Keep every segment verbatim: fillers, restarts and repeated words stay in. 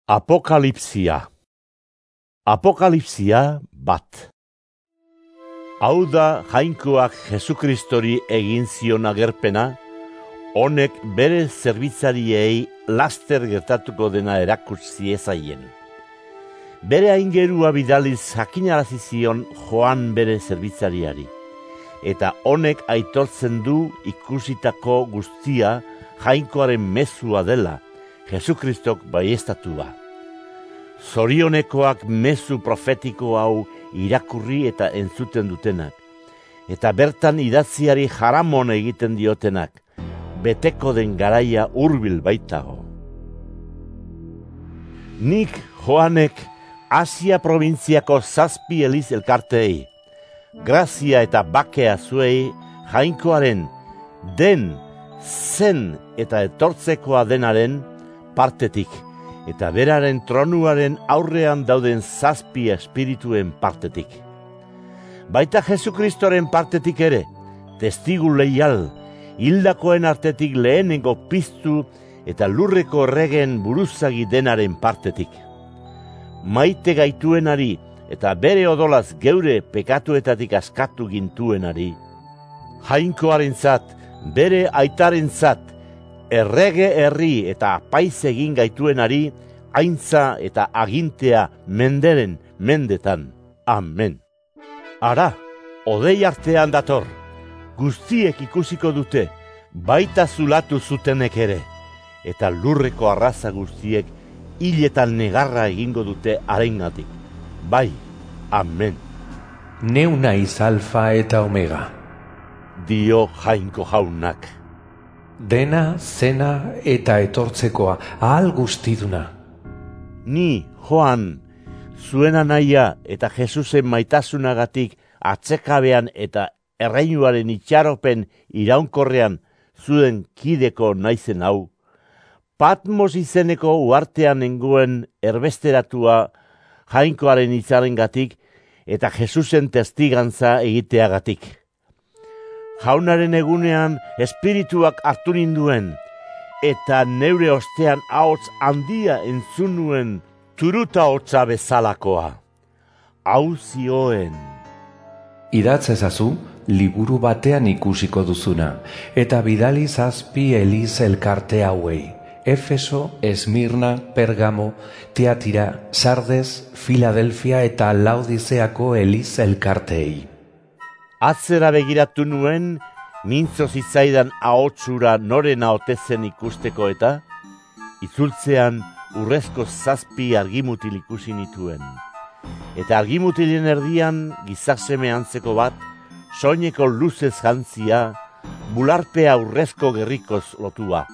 Apokalipsia. Apokalipsia bat. Hau da Jainkoak Jesukristori egin zion agerpena, honek bere zerbitzariei laster gertatuko dena erakutsi ezaien. Bere aingerua bidaliz jakinarazi zion Joan bere zerbitzariari, eta honek aitortzen du ikusitako guztia Jainkoaren mezua dela, Jesukristok baiestatua. Zorionekoak mezu profetiko hau irakurri eta entzuten dutenak, eta bertan idatziari jaramon egiten diotenak, beteko den garaia hurbil baitago. Nik Joanek Asia probintziako zazpi eliz elkartei, grazia eta bakea zuei Jainkoaren den, zen eta etortzekoa denaren partetik, eta beraren tronuaren aurrean dauden zazpi espirituen partetik. Baita Jesukristoren partetik ere, testigu leial, hildakoen artetik lehenengo piztu eta lurreko erregen buruzagi denaren partetik. Maite gaituenari eta bere odolaz geure pekatuetatik askatu gintuenari, Jainkoarentzat, bere aitarentzat, errege herri eta apaiz egin gaituenari, aintza eta agintea menderen mendetan. Amen. Ara, odei artean dator, guztiek ikusiko dute, baita zulatu zutenek ere, eta lurreko arraza guztiek hiletan negarra egingo dute harengatik. Bai, amen. Neu naiz alfa eta omega, dio Jainko jaunak. Dena, zena eta etortzekoa, ahal guztiduna. Ni, Joan, zuena naia eta Jesusen maitasunagatik atzekabean eta erreinuaren itxaropen iraunkorrean zuen kideko naizen hau, Patmos izeneko uartean nengoen erbesteratua Jainkoaren itzarengatik eta Jesusen testigantza egiteagatik. Jaunaren egunean espirituak hartu ninduen, eta neure ostean ahots handia entzun nuen turuta hotza bezalakoa. Hau zioen. Idatz ezazu, liburu batean ikusiko duzuna, eta bidali zazpi eliz elkarte hauei. Efeso, Esmirna, Pergamo, Tiatira, Sardes, Filadelfia eta Laodizeako eliz elkarteei. Atzera begiratu nuen, mintzo zitzaidan ahotsura noren ahotezen ikusteko eta, itzultzean urrezko zazpi argimutil ikusi nituen. Eta argimutilen erdian gizaseme antzeko bat, soineko luzez jantzia, bularpea urrezko gerrikoz lotua.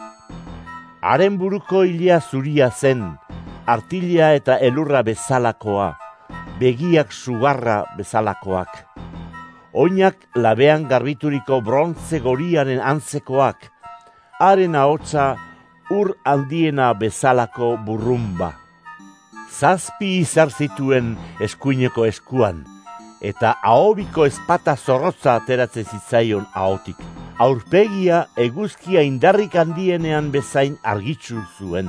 Haren buruko hilia zuria zen, artilia eta elurra bezalakoa, begiak sugarra bezalakoak. Oinak labean garbituriko brontze goriaren antzekoak, haren ahotsa ur handiena bezalako burrumba. Zazpi izar zituen eskuineko eskuan, eta ahobiko espata zorrotza ateratzen zitzaion ahotik. Aurpegia eguzkia indarrik handienean bezain argitzu zuen.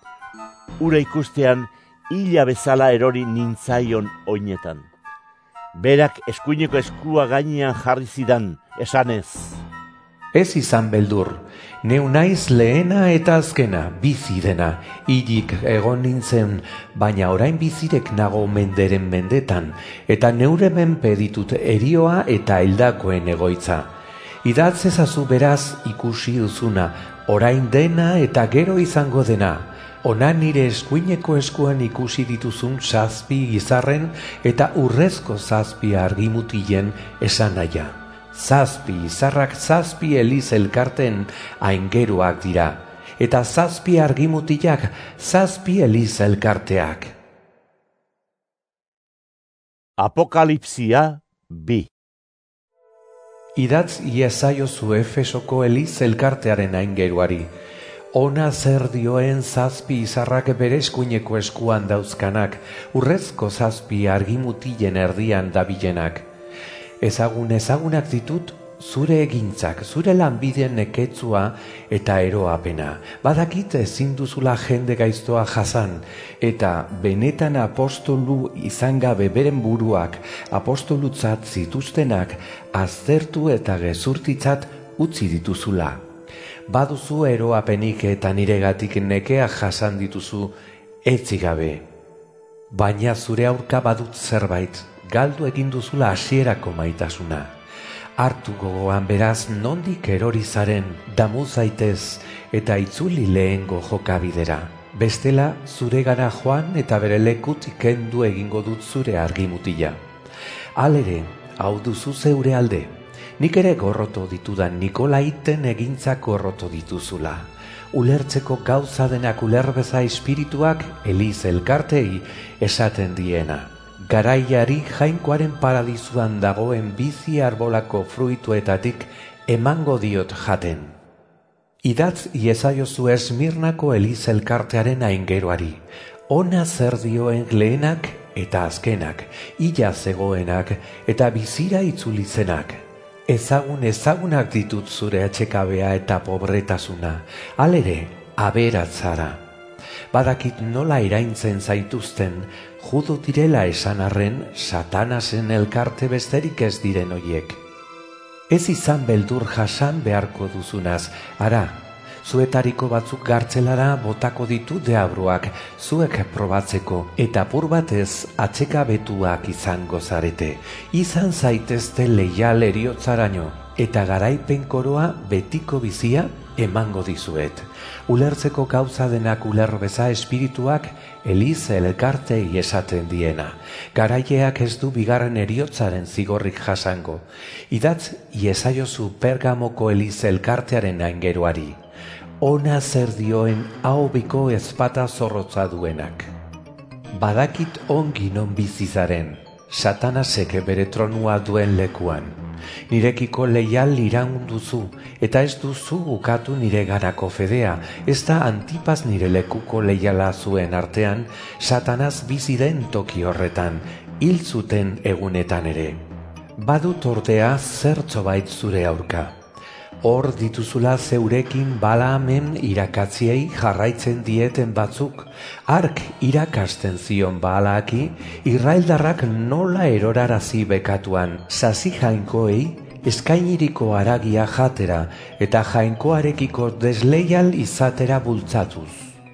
Ura ikustean hila bezala erori nintzaion oinetan. Berak eskuineko eskua gainean jarri zidan, esanez. Ez izan beldur, neu naiz lehena eta azkena, bizi dena, hilik egon nintzen, baina orain bizirek nago menderen mendetan, eta neure menpe ditut erioa eta hildakoen egoitza. Idatz ezazu beraz ikusi duzuna, orain dena eta gero izango dena, ona nire eskuineko eskuan ikusi dituzun zazpi gizarren eta urrezko zazpi argimutilen esanaia. Zazpi izarrak zazpi eliz elkarten aingeruak dira, eta zazpi argimutilak zazpi eliz elkarteak. Apokalipsia bi. Idatz iezaiozu Efesoko eliz elkartearen aingeruari, ona zer dioen zazpi izarrak bere eskuineko eskuan dauzkanak, urrezko zazpi argimutilen erdian dabilenak. Ezagun ezagunak ditut zure egintzak, zure lanbideen neketzua eta eroapena. Badakit ezin duzula jende gaiztoa jasan, eta benetan apostolu izan gabe beren buruak apostolutzat zituztenak aztertu eta gezurtitzat utzi dituzula. Baduzu eroapenik eta niregatik nekea jasan dituzu etzi gabe. Baina zure aurka badut zerbait, galdu egin duzula hasierako maitasuna. Hartu gogoan beraz nondik erori zaren, damu zaitez eta itzuli lehengo jokabidera. Bestela zuregana joan eta bere lekutik kendu egingo dut zure argimutila. Halere, hau duzu zeure alde. Nik ere gorroto ditudan Nikolaiten egintzak gorroto dituzula. Ulertzeko gauza denak ulerbeza espirituak Eliz elkartei esaten diena. Garaiari jainkoaren paradizuan dagoen bizi arbolako fruituetatik emango diot jaten. Idatz iezaiozu Esmirnako Eliz elkartearen aingeroari. Ona zer dioen lehenak eta azkenak, ila zegoenak eta bizira itzulizenak. Ezagun ezagunak ditut zure atxekabea eta pobretasuna, halere aberatzara. Badakit nola iraintzen zaituzten, judu direla esan arren, Satanasen elkarte besterik ez diren hoiek. Ez izan beldur jasan beharko duzunaz, ara, zuetariko batzuk gartzelara botako ditu deabruak, zuek probatzeko, eta pur batez atsekabetuak izango zarete. Izan zaitezte leial eriotzaraino, eta garaipen koroa betiko bizia emango dizuet. Ulertzeko gauza denak ulerbeza espirituak Eliz elkartei esaten diena. Garaileak ez du bigarren eriotzaren zigorrik jasango. Idatz iezaiozu Pergamoko Eliz elkartearen aingeroari. Ona zer dioen ahobiko ezpata zorrotza duenak. Badakit ongi non bizizaren, Satanasek bere tronua duen lekuan. Nirekiko leial iraun duzu, eta ez duzu ukatu nire ganako fedea, ez da Antipas nire lekuko leiala zuen artean, Satanaz bizi den toki horretan, hil zuten egunetan ere. Badut ordea zertzo bait zure aurka. Hor dituzula zeurekin Balaamen irakatziei jarraitzen dieten batzuk, hark irakasten zion Balaaki, Israeldarrak nola erorarazi bekatuan, sasi jainkoei eskainiriko haragia jatera eta jainkoarekiko desleial izatera bultzatuz.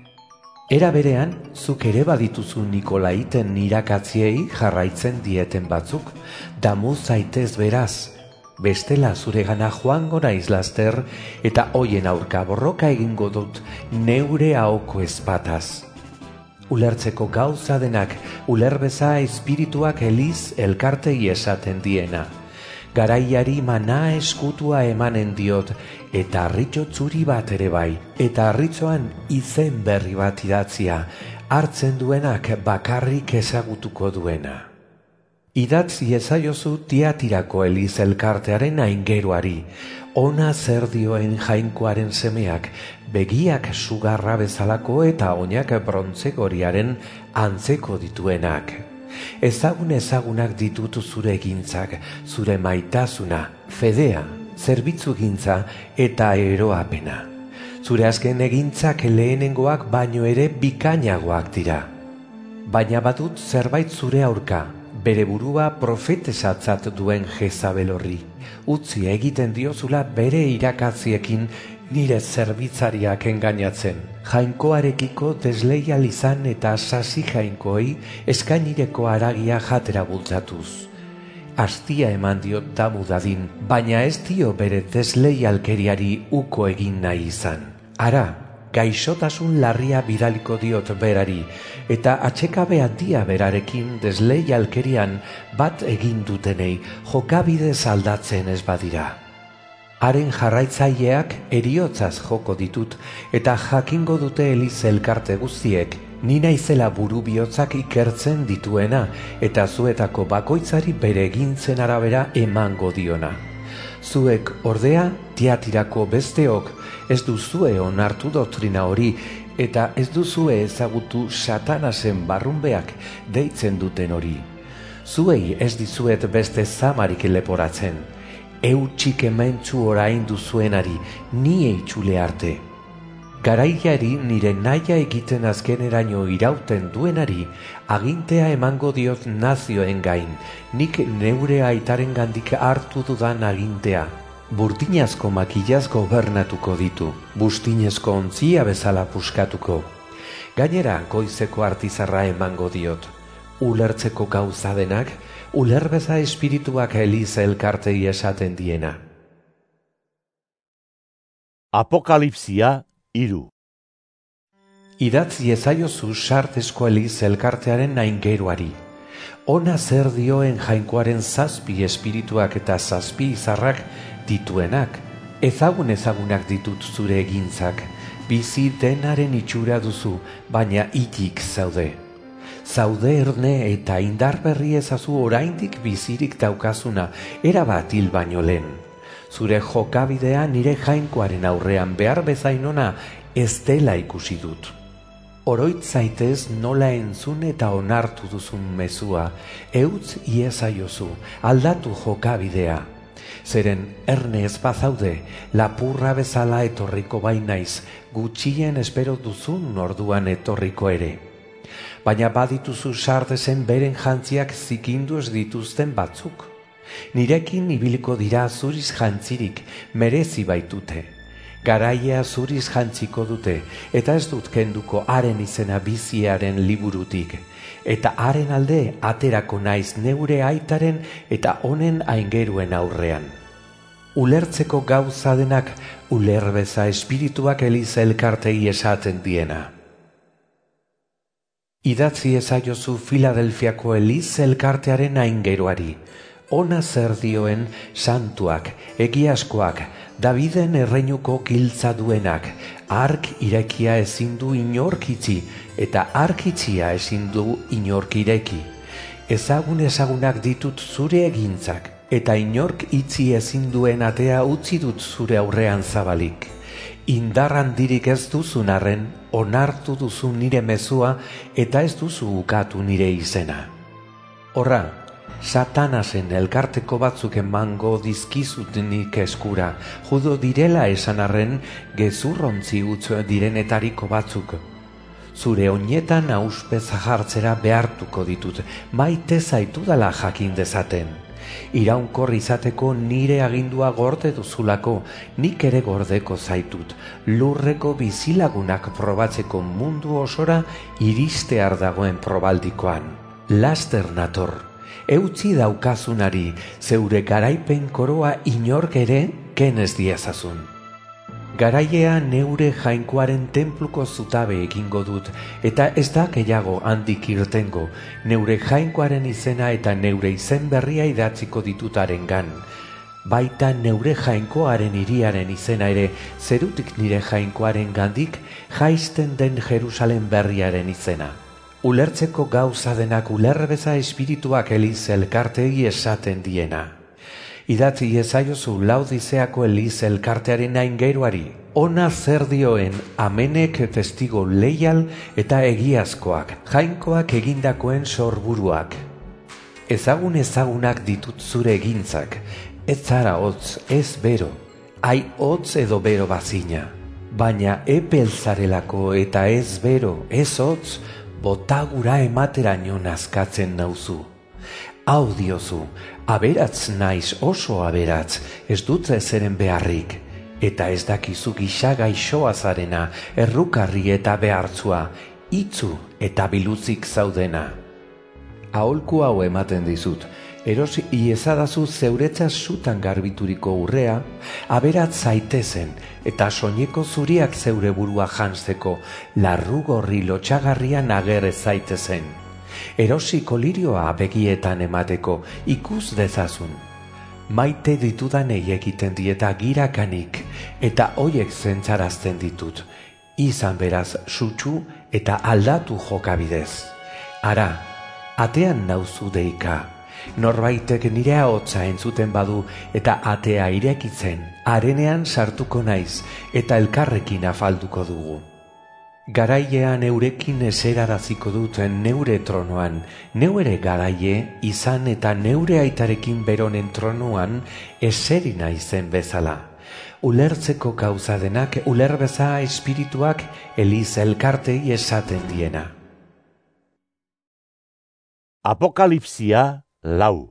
Era berean, zuk ere badituzu Nikolaiten irakatziei jarraitzen dieten batzuk, damu zaitez beraz. Bestela zuregana joango naiz laster eta hoien aurka borroka egingo dut neure ahoko ezpataz. Ulertzeko gauza denak ulerbeza espirituak Eliz elkartei esaten diena. Garaiari mana eskutua emanen diot eta harritxo txuri bat ere bai, eta harritxoan izen berri bat idatzia, hartzen duenak bakarrik ezagutuko duena. Idatz iezaiozu Tiatirako Eliz elkartearen aingeroari, ona zer dioen jainkoaren semeak, begiak sugarra bezalako eta oinak brontzegoriaren antzeko dituenak. Ezagun ezagunak ditutu zure egintzak, zure maitasuna, fedea, zerbitzu gintza eta eroapena. Zure azken egintzak lehenengoak baino ere bikainagoak dira. Baina badut zerbait zure aurka, bere burua profetesatzat duen Jezabel horri. Utzi egiten diozula bere irakatziekin nire zerbitzariak engainatzen. Jainkoarekiko desleial izan eta sasi jainkoei eskainireko haragia jatera bultzatuz. Astia eman diot damu dadin, baina ez dio bere desleialkeriari uko egin nahi izan. Ara, gaixotasun larria bidaliko diot berari, eta atxekabe handia berarekin desleialkerian bat egin dutenei jokabidez aldatzen ez badira. Haren jarraitzaileak eriotzaz joko ditut, eta jakingo dute Eliz elkarte guztiek, ni naizela buru bihotzak ikertzen dituena, eta zuetako bakoitzari bere egintzen arabera emango diona. Zuek ordea Tiatirako besteok ez duzue onartu doktrina hori eta ez duzue ezagutu Satanasen barrunbeak deitzen duten hori. Zuei ez dizuet beste zamarik leporatzen. eutxik ementzu orain duzuenari, ni eitxule arte. Garaiari nire naia egiten azkeneraino irauten duenari, agintea emango diot nazioen gain, nik neure aitaren gandik hartu dudan agintea. Burdinazko makilaz gobernatuko ditu, bustinezko ontzia bezala puskatuko. Gainera goizeko artizarra emango diot, ulertzeko gauza denak, ulerbeza espirituak Eliz elkartei esaten diena. Apokalipsia hiru. Idatzi ezaiozu Sardesko Eliz elkartearen aingeruari. Ona zer dioen jainkoaren zazpi espirituak eta zazpi izarrak dituenak. Ezagun ezagunak ditut zure egintzak, bizi denaren itxura duzu, baina hilik zaude. Zaude erne eta indar berri ezazu oraindik bizirik daukazuna, erabat hil baino lehen. Zure jokabidea nire jainkoaren aurrean behar bezain ona ez dela ikusi dut. Oroit zaitez nola entzun eta onartu duzun mezua, eutz iezaiozu, aldatu jokabidea. Zeren erne ez bazaude, lapurra bezala etorriko bainaiz, gutxien espero duzun orduan etorriko ere. Baina badituzu Sardesen beren jantziak zikindu ez dituzten batzuk. Nirekin ibiliko dira zuriz jantzirik, merezi baitute. Garaia zuriz jantziko dute, eta ez dut kenduko haren izena biziaren liburutik. Eta haren alde aterako naiz neure aitaren eta honen aingeruen aurrean. Ulertzeko gauza denak, ulerbeza espirituak Eliz elkartei esaten diena. Idatzi ezaiozu Filadelfiako Eliz elkartearen aingeruari. Ona zer dioen santuak, egiaskoak, Daviden erreinuko giltza duenak, ark irekia ezin du inork itzi, eta ark itzia ezin du inork ireki. Ezagun ezagunak ditut zure egintzak, eta inork itzi ezin duen atea utzi dut zure aurrean zabalik. Indar handirik ez duzun arren, onartu duzu nire mezua, eta ez duzu ukatu nire izena. Horra, Satanasen elkarteko batzuk emango dizkizut nik eskura, judo direla esan arren gezurrontzi utz direnetariko batzuk. Zure oinetan auspez jartzera behartuko ditut, maite zaitudala jakin dezaten. Iraunkor izateko nire agindua gorde duzulako, nik ere gordeko zaitut, lurreko bizilagunak probatzeko mundu osora iristear dagoen probaldikoan. Laster nator. Eutzi daukazunari, zeure garaipen koroa inork ere kenez diezazun. Garaiea neure jainkoaren tenpluko zutabe egingo dut, eta ez da gehiago handik irtengo, neure jainkoaren izena eta neure izen berria idatziko ditutaren gan. Baita neure jainkoaren hiriaren izena ere, zerutik nire jainkoaren gandik jaisten den Jerusalem berriaren izena. Ulertzeko gauza denak ulerbeza espirituak Eliz elkartei esaten diena. Idatzi ezaiozu Laodizeako Eliz elkartearen aingeruari, ona zer dioen amenek testigo leial eta egiazkoak, jainkoak egindakoen sorburuak. Ezagun ezagunak ditut zure egintzak, ez zara hotz, ez bero, ai hotz edo bero bazina. Baina epel zarelako eta ez bero, ez hotz, botagura emateraino nazkatzen nauzu. Hau diozu, aberatz naiz oso aberatz, ez dut ezeren beharrik, eta ez dakizu gisa gaixoa zarena, errukarri eta behartzua, itzu eta biluzik zaudena. Aholku hau ematen dizut, eros iezadazu zeuretzaz sutan garbituriko urrea, aberatz zaitezen, eta soineko zuriak zeure burua jantzeko, larrugorri lotxagarrian ager ez zaitezen. Erosi kolirioa begietan emateko, ikus dezazun. Maite ditudanei egiten dieta girakanik, eta hoiek zentzarazten ditut, izan beraz sutsu eta aldatu jokabidez. Ara, atean nauzu deika. Norbaitek nire ahotsa entzuten badu eta atea irekitzen, harenean sartuko naiz eta elkarrekin afalduko dugu. Garaiean eurekin eseraraziko dut neure tronoan, neure garaie izan eta neure aitarekin beronen tronuan eseri naizen bezala. Ulertzeko gauza denak ulerbeza espirituak eliz elkartei esaten diena. Apokalipsia lau.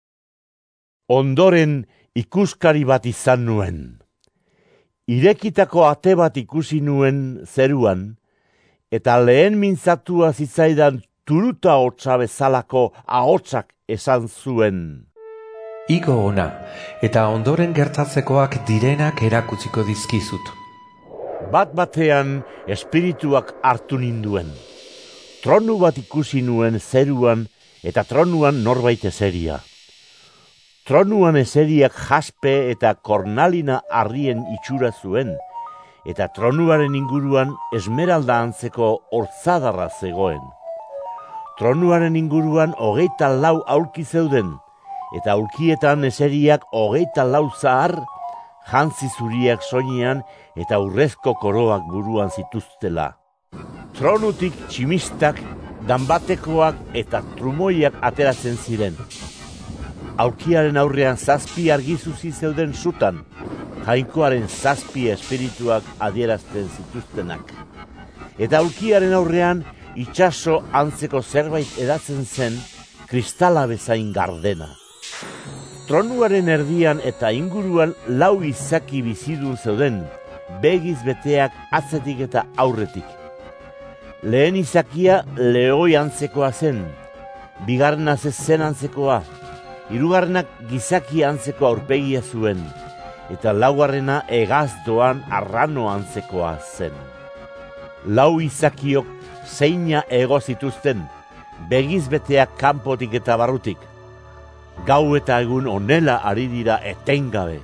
Ondoren ikuskari bat izan nuen. Irekitako ate bat ikusi nuen zeruan, eta lehen mintzatua zitzaidan turuta hotsa bezalako ahotsak esan zuen. Igo ona, eta ondoren gertatzekoak direnak erakutsiko dizkizut. Bat batean espirituak hartu ninduen. Tronu bat ikusi nuen zeruan, eta tronuan norbait eseria. Tronuan eseriak jaspe eta kornalina harrien itxura zuen, eta tronuaren inguruan esmeralda antzeko ortzadarra zegoen. Tronuaren inguruan hogeita lau aulki zeuden, eta aulkietan eseriak hogeita lau zahar, jantzi zuriak soinean eta urrezko koroak buruan zituztela. Tronutik tximistak, danbatekoak eta trumoiak ateratzen ziren. Aulkiaren aurrean zazpi argizuzi zeuden sutan, jainkoaren zazpi espirituak adierazten zituztenak. Eta aulkiaren aurrean itsaso antzeko zerbait edatzen zen kristala bezain gardena. Tronuaren erdian eta inguruan lau izaki bizidun zeuden, begiz beteak atzetik eta aurretik. Lehen izakia lehoi antzekoa zen, bigarrena zezen antzekoa, hirugarrenak gizaki antzeko aurpegia zuen, eta laugarrena hegaz doan arrano antzekoa zen. Lau izakiok zeina ego zituzten, begiz beteak kanpotik eta barrutik. Gau eta egun onela ari dira etengabe.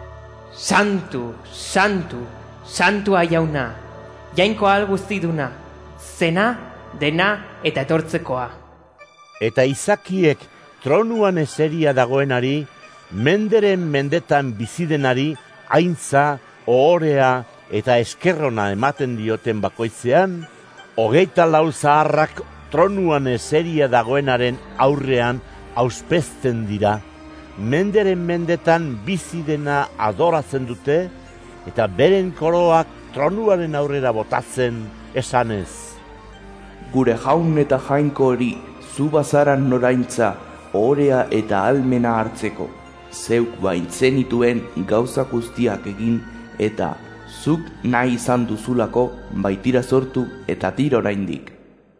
Santu, santu, santua jauna, jainkoa guztiduna, zena, dena eta etortzekoa. Eta izakiek tronuan eseria dagoenari, menderen mendetan bizidenari, aintza, ohorea eta eskerrona ematen dioten bakoitzean, hogeita lau zaharrak tronuan eseria dagoenaren aurrean auspezten dira, menderen mendetan bizidena adoratzen dute, eta beren koroak tronuaren aurrera botatzen esanez. Gure jaun eta jainko hori, zu bazaran noraintza, ohorea eta almena hartzeko, zeuk baintzenituen gauza guztiak egin eta zuk nahi izan duzulako baitira sortu eta tiro oraindik.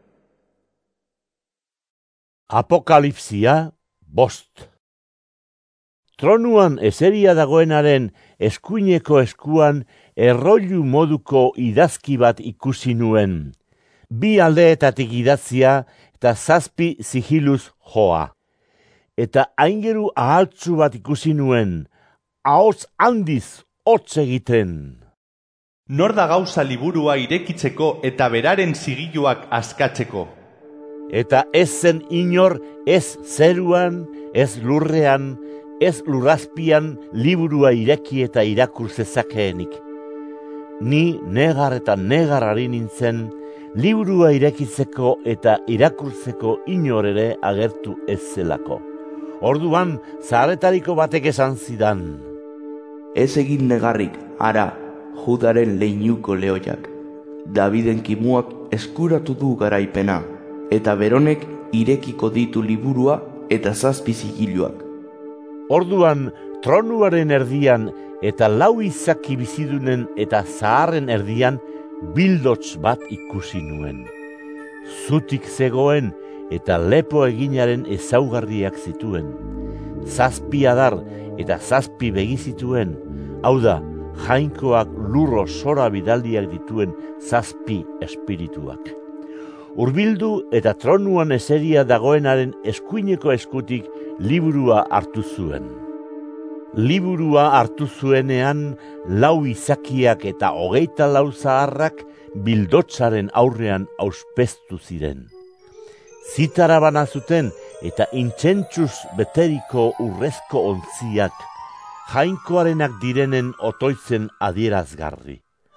Apokalipsia bost. Tronuan eseria dagoenaren eskuineko eskuan erroilu moduko idazki bat ikusi nuen. Bi aldeetatik idatzia eta zazpi sigiluz joa. Eta aingeru ahaltzu bat ikusi nuen, ahots handiz hotz egiten. Nor da gauza liburua irekitzeko eta beraren zigiluak askatzeko? Eta ez zen inor ez zeruan, ez lurrean, ez lurrazpian liburua ireki eta irakur zezakeenik. Ni negar eta negar ari nintzen, liburua irekitzeko eta irakurtzeko inor ere agertu ez zelako. Orduan, zaharretariko batek esan zidan. Ez egin negarrik, ara, Judaren leinuko lehoiak. Daviden kimuak eskuratu du garaipena, eta beronek irekiko ditu liburua eta zazpi zigiluak. Orduan, tronuaren erdian eta lau izaki bizidunen eta zaharren erdian bildots bat ikusi nuen. Zutik zegoen eta lepo eginaren ezaugarriak zituen. Zazpi adar eta zazpi begi zituen, hau da, jainkoak lurro sora bidaldiak dituen zazpi espirituak. Hurbildu eta tronuan eseria dagoenaren eskuineko eskutik liburua hartu zuen. Liburua hartu zuenean lau izakiak eta hogeita lau zaharrak bildotzaren aurrean auspeztu ziren. Zitara bana zuten eta intzentsuz beteriko urrezko ontziak, jainkoarenak direnen otoitzen adierazgarri.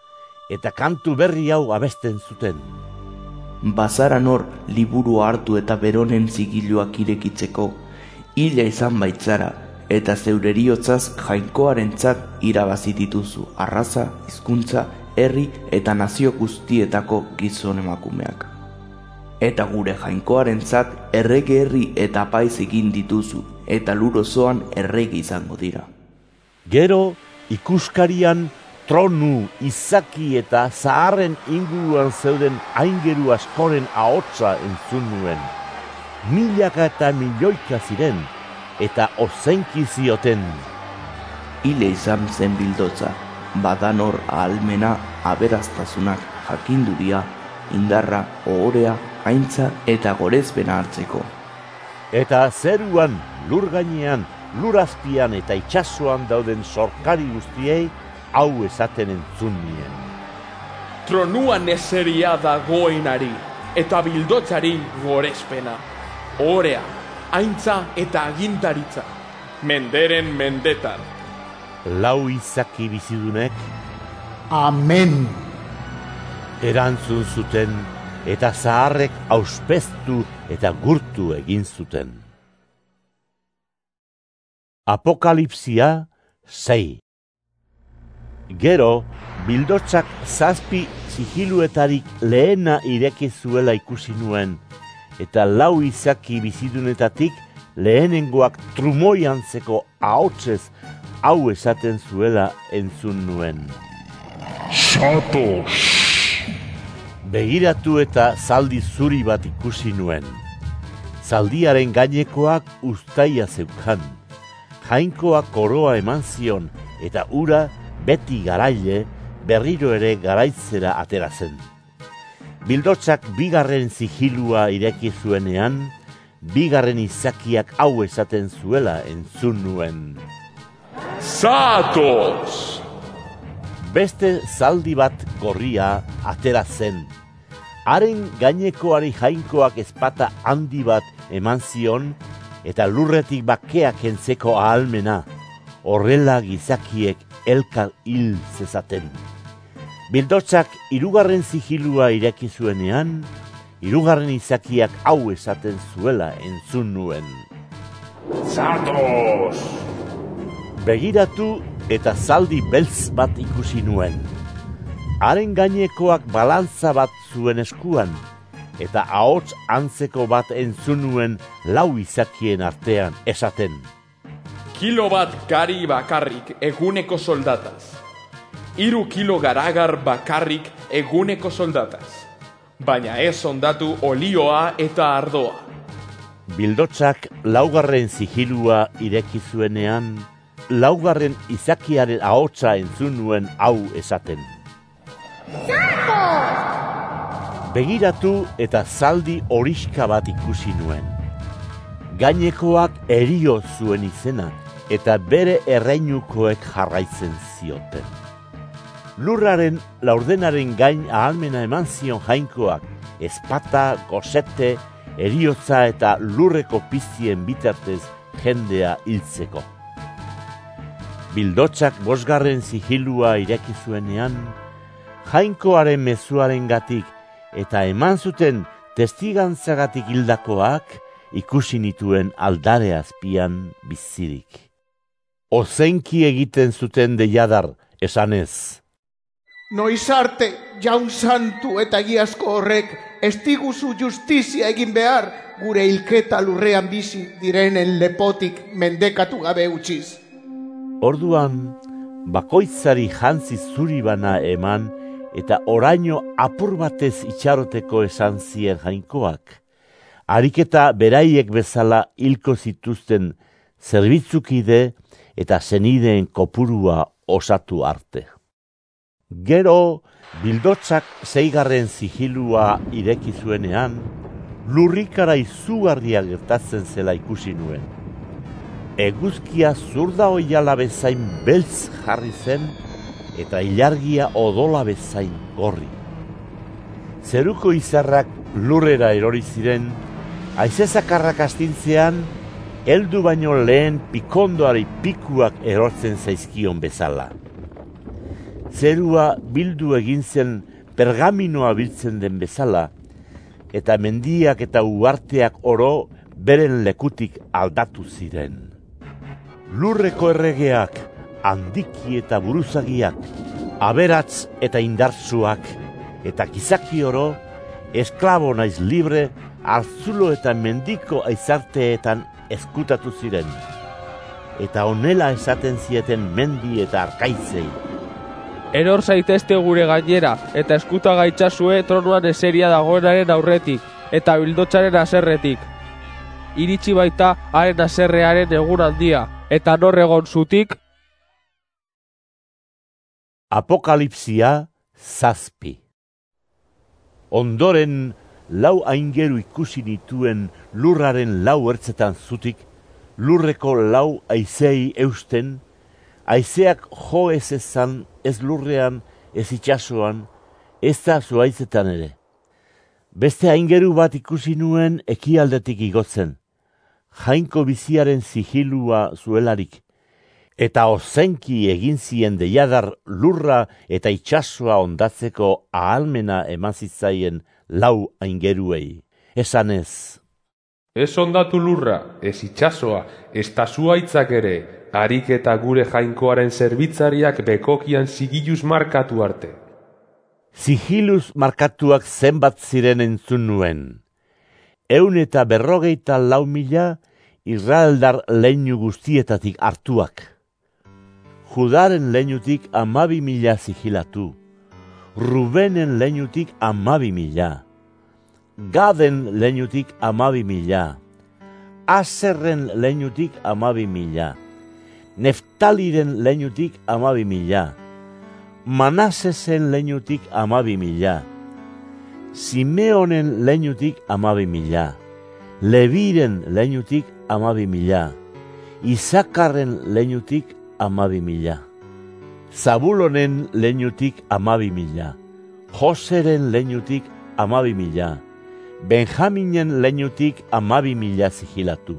eta kantu berri hau abesten zuten. Bazaran hor liburu hartu eta beronen zigiluak irekitzeko, hila izan baitzara, eta zeureriotzaz jainkoarentzat irabazi dituzu arraza, hizkuntza, herri eta nazio guztietako gizon emakumeak. Eta gure jainkoarentzat errege herri eta apaiz egin dituzu, eta lur osoan errege izango dira. Gero, ikuskarian tronu, izaki eta zaharren inguruan zeuden aingeru askoren ahotsa entzun nuen. Milaka eta milioika ziren, eta ozenki zioten. Hile izan zen bildotza, badan hor ahalmena, aberaztasunak, jakinduria, indarra, ohorea, haintza eta gorezbena hartzeko. Eta zeruan, lur gainean, lur azpian eta itsasoan dauden sorkari guztiei, hau esaten entzun nien. Tronuan eseria dagoenari, eta bildotzari gorezpena, ohorea, haintza eta agintaritza, menderen mendetan. Lau izaki bizidunek, Amen. erantzun zuten, eta zaharrek auspeztu eta gurtu egin zuten. Apokalipsia sei. Gero, bildotzak zazpi sigiluetarik lehena ireki zuela ikusi nuen, eta lau izaki bizidunetatik lehenengoak trumoiantzeko ahotsez hau esaten zuela entzun nuen. Zatoz! Begiratu eta zaldi zuri bat ikusi nuen. Zaldiaren gainekoak uztaia zeukan. Jainkoak koroa eman zion, eta ura beti garaile berriro ere garaitzera atera zen. Bildotzak bigarren zigilua ireki zuenean, bigarren izakiak hau esaten zuela entzun nuen. Zatoz! Beste zaldi bat gorria atera zen. Haren gainekoari jainkoak ezpata handi bat eman zion, eta lurretik bakeak entzeko ahalmena, horrela gizakiek elkar hil zezaten. Bildotzak hirugarren zigilua ireki zuenean, hirugarren izakiak hau esaten zuela entzun nuen. Zatoz! Begiratu eta zaldi beltz bat ikusi nuen. Haren gainekoak balantza bat zuen eskuan, eta ahots antzeko bat entzun nuen lau izakien artean esaten. Kilo bat gari bakarrik eguneko soldataz. Hiru kilo garagar bakarrik eguneko soldataz. Baina ez ondatu olioa eta ardoa. Bildotzak laugarren zigilua ireki zuenean, laugarren izakiaren ahotsa entzun nuen hau esaten. Begiratu eta zaldi horiska bat ikusi nuen. Gainekoak erio zuen izena, eta bere erreinukoek jarraitzen zioten. Lurraren laurdenaren gain ahalmena eman zion jainkoak, ezpata, gozete, eriotza eta lurreko piztien bitartez jendea hiltzeko. Bildotzak bosgarren zigilua ireki zuenean, jainkoaren mezuaren gatik eta eman zuten testigantzagatik hildakoak ikusi nituen aldare azpian bizirik. Ozenki egiten zuten deiadar esanez. Noiz arte, jaun santu eta egiazko horrek, ez diguzu justizia egin behar, gure hilketa lurrean bizi direnen lepotik mendekatu gabe utziz. Orduan, bakoitzari jantzi zuri bana eman, eta oraino apur batez itxaroteko esan zien jainkoak. Ariketa beraiek bezala hilko zituzten zerbitzukide eta senideen kopurua osatu arte. Gero, bildotzak zeigarren zigilua ireki zuenean, lurrikara izugarria gertatzen zela ikusi nuen. Eguzkia zurda oiala bezain beltz jarri zen, eta ilargia odola bezain gorri. Zeruko izarrak lurrera erori ziren, haizezakarrak astintzean, heldu baino lehen pikondoari pikuak erortzen zaizkion bezala. zerua bildu egin zen pergaminoa biltzen den bezala, eta mendiak eta uharteak oro beren lekutik aldatu ziren. Lurreko erregeak, handiki eta buruzagiak, aberatz eta indartsuak, eta gizaki oro, esklabo naiz libre, arzulo eta mendiko aizarteetan eskutatu ziren. Eta honela esaten zieten mendi eta arkaizei. Eror zaitezte gure gainera, eta eskuta gaitzazue tronuan eseria dagoenaren aurretik, eta bildotzaren aserretik. Iritsi baita haren aserrearen egun handia, eta nor egon zutik? Apokalipsia zazpi. Ondoren lau aingeru ikusi nituen lurraren lau ertzetan zutik, lurreko lau aizei eusten, aizeak jo ez ezan, ez lurrean, ez itxasoan, ez da zuaitzetan ere. Beste aingeru bat ikusi nuen ekialdetik igotzen, jainko biziaren zigilua zuelarik, eta ozenki egin zien deiadar lurra eta itxasoa ondatzeko ahalmena eman zitzaien lau aingeruei. Esanez, ez ondatu lurra, ez itxasoa, ez ta zuaitzak ere, harik eta gure jainkoaren zerbitzariak bekokian zigiluz markatu arte. Zigiluz markatuak zenbat ziren entzun nuen. Eun eta berrogeita lau mila Israeldar leinu guztietatik hartuak. Judaren leinutik amabi mila zigilatu. Rubenen leinutik amabi mila. Gaden leinutik amabi mila. Aserren leinutik amabi mila. Neftaliren leinutik amabi mila. Manasesen leinutik amabi mila. Simeonen leinutik amabi mila. Leviren leinutik amabi mila. Isakarren leinutik amabi mila. Zabulonen leinutik amabi mila. Joseren leinutik amabi mila. Benjaminen leinutik amabi mila zigilatu.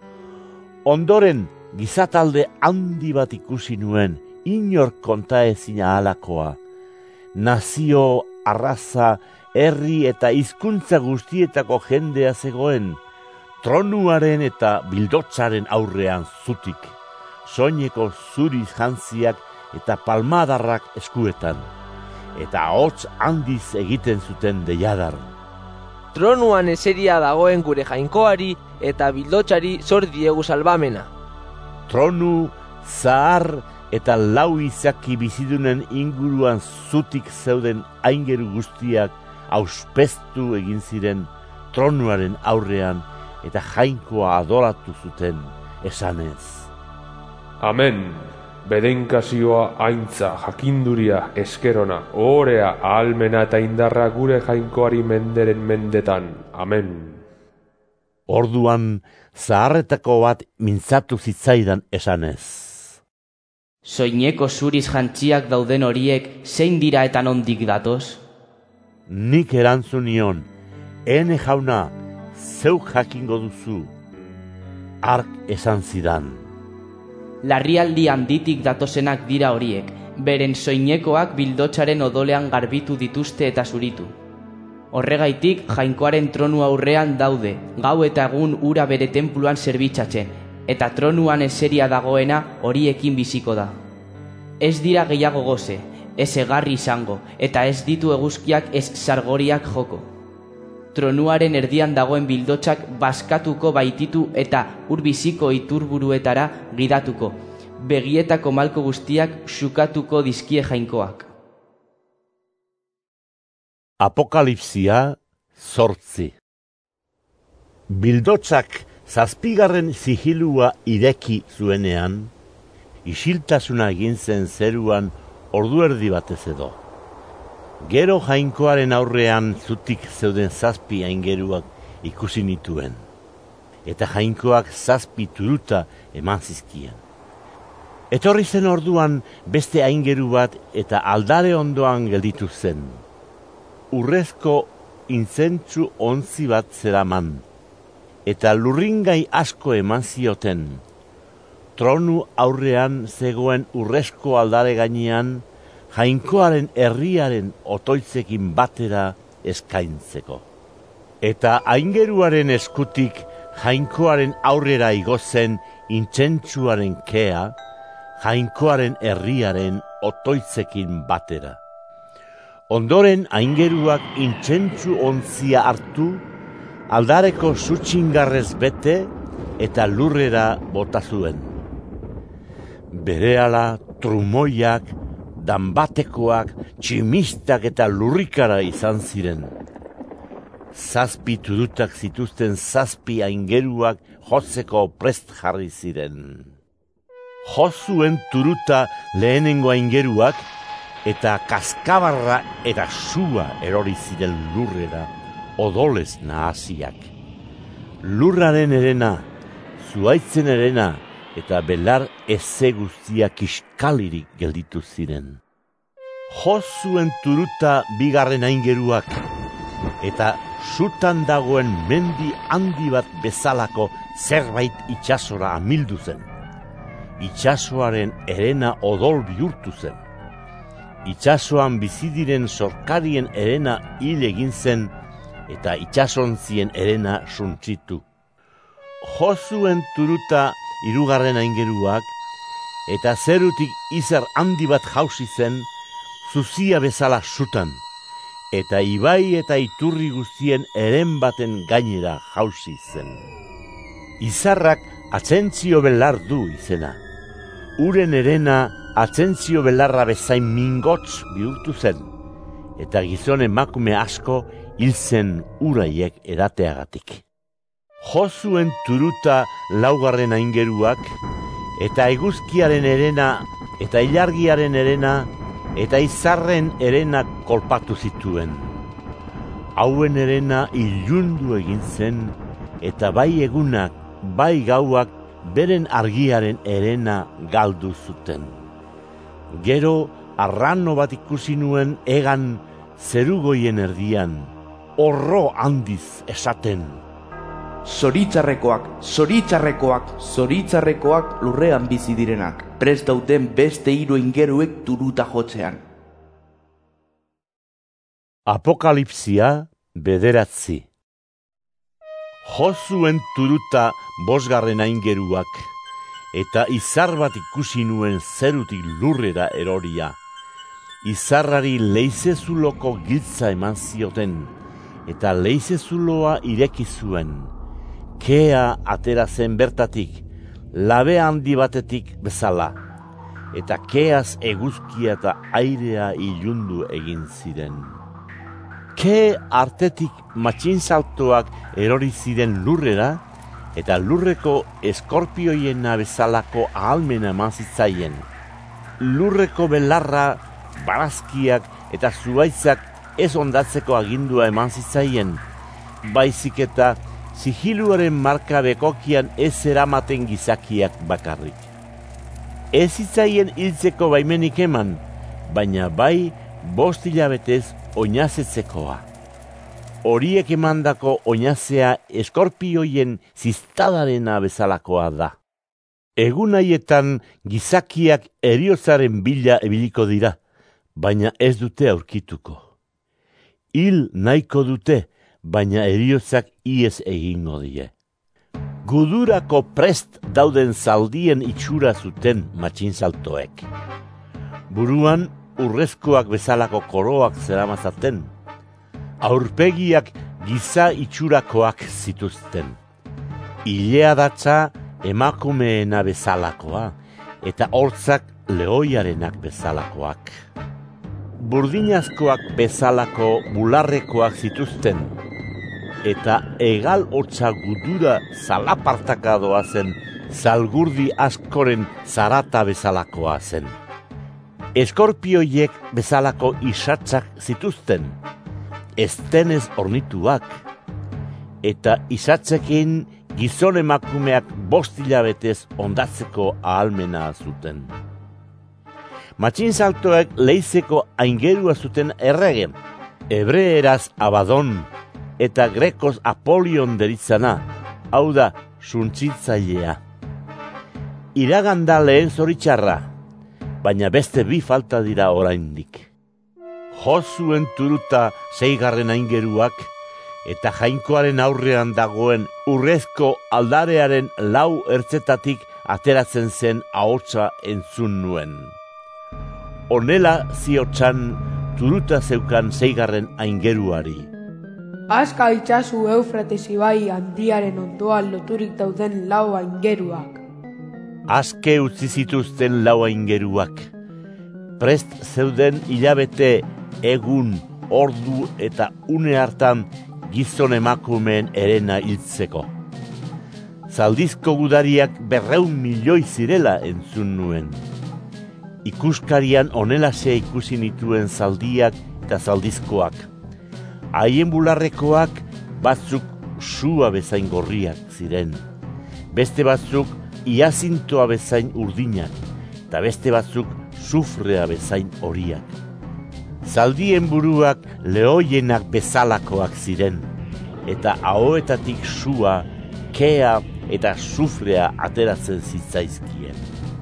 Ondoren gizatalde handi bat ikusi nuen, inor konta ezin ahalakoa. Nazio, arraza, herri eta hizkuntza guztietako jendea zegoen, tronuaren eta bildotzaren aurrean zutik, soineko zuriz jantziak eta palmadarrak eskuetan, eta hots handiz egiten zuten deiadar. Tronuan eseria dagoen gure jainkoari eta bildotzari zor diegu salbamena. Tronu, zahar eta lau izaki bizidunen inguruan zutik zeuden aingeru guztiak auspeztu egin ziren tronuaren aurrean eta jainkoa adoratu zuten esanez. Amen. Bedenkazioa, aintza, jakinduria, eskerona, ohorea, ahalmena eta indarra gure jainkoari menderen mendetan. Amen. Orduan, zaharretako bat mintzatu zitzaidan esanez. Soineko zuriz jantziak dauden horiek zein dira eta nondik datoz? Nik erantzun nion, ene jauna, zeuk jakingo duzu. Hark esan zidan. Larrialdi handitik datozenak dira horiek, beren soinekoak bildotzaren odolean garbitu dituzte eta zuritu. Horregaitik jainkoaren tronu aurrean daude, gau eta egun ura bere tenpluan zerbitzatzen, eta tronuan eseria dagoena horiekin biziko da. Ez dira gehiago goze, ez egarri izango, eta ez ditu eguzkiak ez sargoriak joko. Tronuaren erdian dagoen bildotzak baskatuko baititu eta urbiziko iturburuetara gidatuko, begietako malko guztiak xukatuko dizkie jainkoak. Apokalipsia zortzi. Bildotzak zazpigarren zigilua ireki zuenean, isiltasuna egin zen zeruan ordu erdi batez edo. Gero jainkoaren aurrean zutik zeuden zazpi aingeruak ikusi nituen, eta jainkoak zazpi turuta eman zizkien. Etorri zen orduan beste aingeru bat eta aldare ondoan gelditu zen. Urrezko intzentsu ontzi bat zeraman, eta lurringai asko eman zioten. Tronu aurrean zegoen urrezko aldare gainean, Jainkoaren herriaren otoitzekin batera eskaintzeko. Eta aingeruaren eskutik Jainkoaren aurrera igozen intsentsuaren kea, Jainkoaren herriaren otoitzekin batera. Ondoren aingeruak intsentsu ontzia hartu, aldareko sutxingarrez bete eta lurrera bota zuen. Berehala trumoiak, danbatekoak, tximistak eta lurrikara izan ziren. Zazpi turutak zituzten zazpi aingeruak jotzeko prest jarri ziren. Jozuen turuta lehenengo aingeruak eta kaskabarra eta sua erori ziren lurrera, odolez nahasiak. Lurraren erena, zuaitzen erena eta belar eze guztiak iskalirik gelditu ziren. Jozuen turuta bigarren aingeruak eta sutan dagoen mendi handi bat bezalako zerbait itsasora amildu zen. Itsasoaren erena odol bihurtu zen. Itsasoan bizi diren sorkarien erena hil egin zen eta itsasontzien erena suntsitu. Jozuen turuta hirugarren aingeruak eta zerutik izar handi bat jausi zen, zuzia bezala sutan, eta ibai eta iturri guztien eren baten gainera jausi zen. Izarrak atzentzio belar du izena. Uren erena atzentzio belarra bezain mingotz bihurtu zen, eta gizon emakume asko hil zen uraiek edateagatik. Jozuen turuta laugarren aingeruak, eta eguzkiaren erena, eta ilargiaren erena, eta izarren erena kolpatu zituen. Hauen erena ilundu egin zen, eta bai egunak, bai gauak, beren argiaren erena galdu zuten. Gero, arrano bat ikusi nuen egan zerugoien erdian, horro handiz esaten. Zoritzarrekoak, zoritzarrekoak, zoritzarrekoak lurrean bizi direnak, prest dauden beste hiru aingeruek turuta jotzean. Apokalipsia bederatzi. Jozuen turuta bosgarren aingeruak, eta izar bat ikusi nuen zerutik lurrera eroria. Izarrari leizezuloko giltza eman zioten, eta leizezuloa ireki zuen. Kea atera zen bertatik, labe handi batetik bezala, eta keaz eguzkia eta airea ilundu egin ziren. Ke artetik matxinsaltoak erori ziren lurrera, eta lurreko eskorpioiena bezalako ahalmena eman zitzaien. Lurreko belarra, barazkiak eta zuaitzak ez ondatzeko agindua eman zitzaien, baizik eta sigiluaren marka bekokian ez eramaten gizakiak bakarrik. Ez zitzaien hiltzeko baimenik eman, baina bai bost hilabetez oinazetzekoa. Horiek emandako oinazea eskorpioien ziztadarena bezalakoa da. Egun haietan gizakiak heriotzaren bila ebiliko dira, baina ez dute aurkituko. Hil nahiko dute, baina heriotzak iez egingo die. Gudurako prest dauden zaldien itxura zuten matxinsaltoek. Buruan urrezkoak bezalako koroak zeramazaten. Aurpegiak giza itxurakoak zituzten. Ilea datza emakumeena bezalakoa, eta hortzak lehoiarenak bezalakoak. Burdinazkoak bezalako bularrekoak zituzten, eta egal hotza gudura zalapartaka doazen zalgurdi askoren zarata bezalakoa zen. Eskorpioiek bezalako isatzak zituzten, eztenez ornituak, eta isatzekin gizon emakumeak bost hilabetez ondatzeko ahalmena zuten. Matxinsaltoek leizeko aingerua zuten errege, hebreeraz Abadon eta grekoz Apolion deritzana, hau da suntzitzailea. Iraganda lehen zoritxarra, baina beste bi falta dira oraindik. Josuen turuta seigarren aingeruak, eta jainkoaren aurrean dagoen urrezko aldarearen lau ertzetatik ateratzen zen ahotsa entzun nuen. Honela ziotzan turuta zeukan seigarren aingeruari. Aska itzazu Eufrates ibai handiaren ondoan loturik dauden lau aingeruak. Aske utzi zituzten lau aingeruak. Prest zeuden hilabete, egun, ordu eta une hartan gizon emakumeen erena hiltzeko. Zaldizko gudariak berreun milioi zirela entzun nuen. Ikuskarian onelase ikusi nituen zaldiak eta zaldizkoak. Haien bularrekoak batzuk sua bezain gorriak ziren. Beste batzuk iazintoa bezain urdinak, eta beste batzuk sufrea bezain horiak. Zaldien buruak lehoienak bezalakoak ziren, eta ahoetatik sua, kea eta sufrea ateratzen zitzaizkien.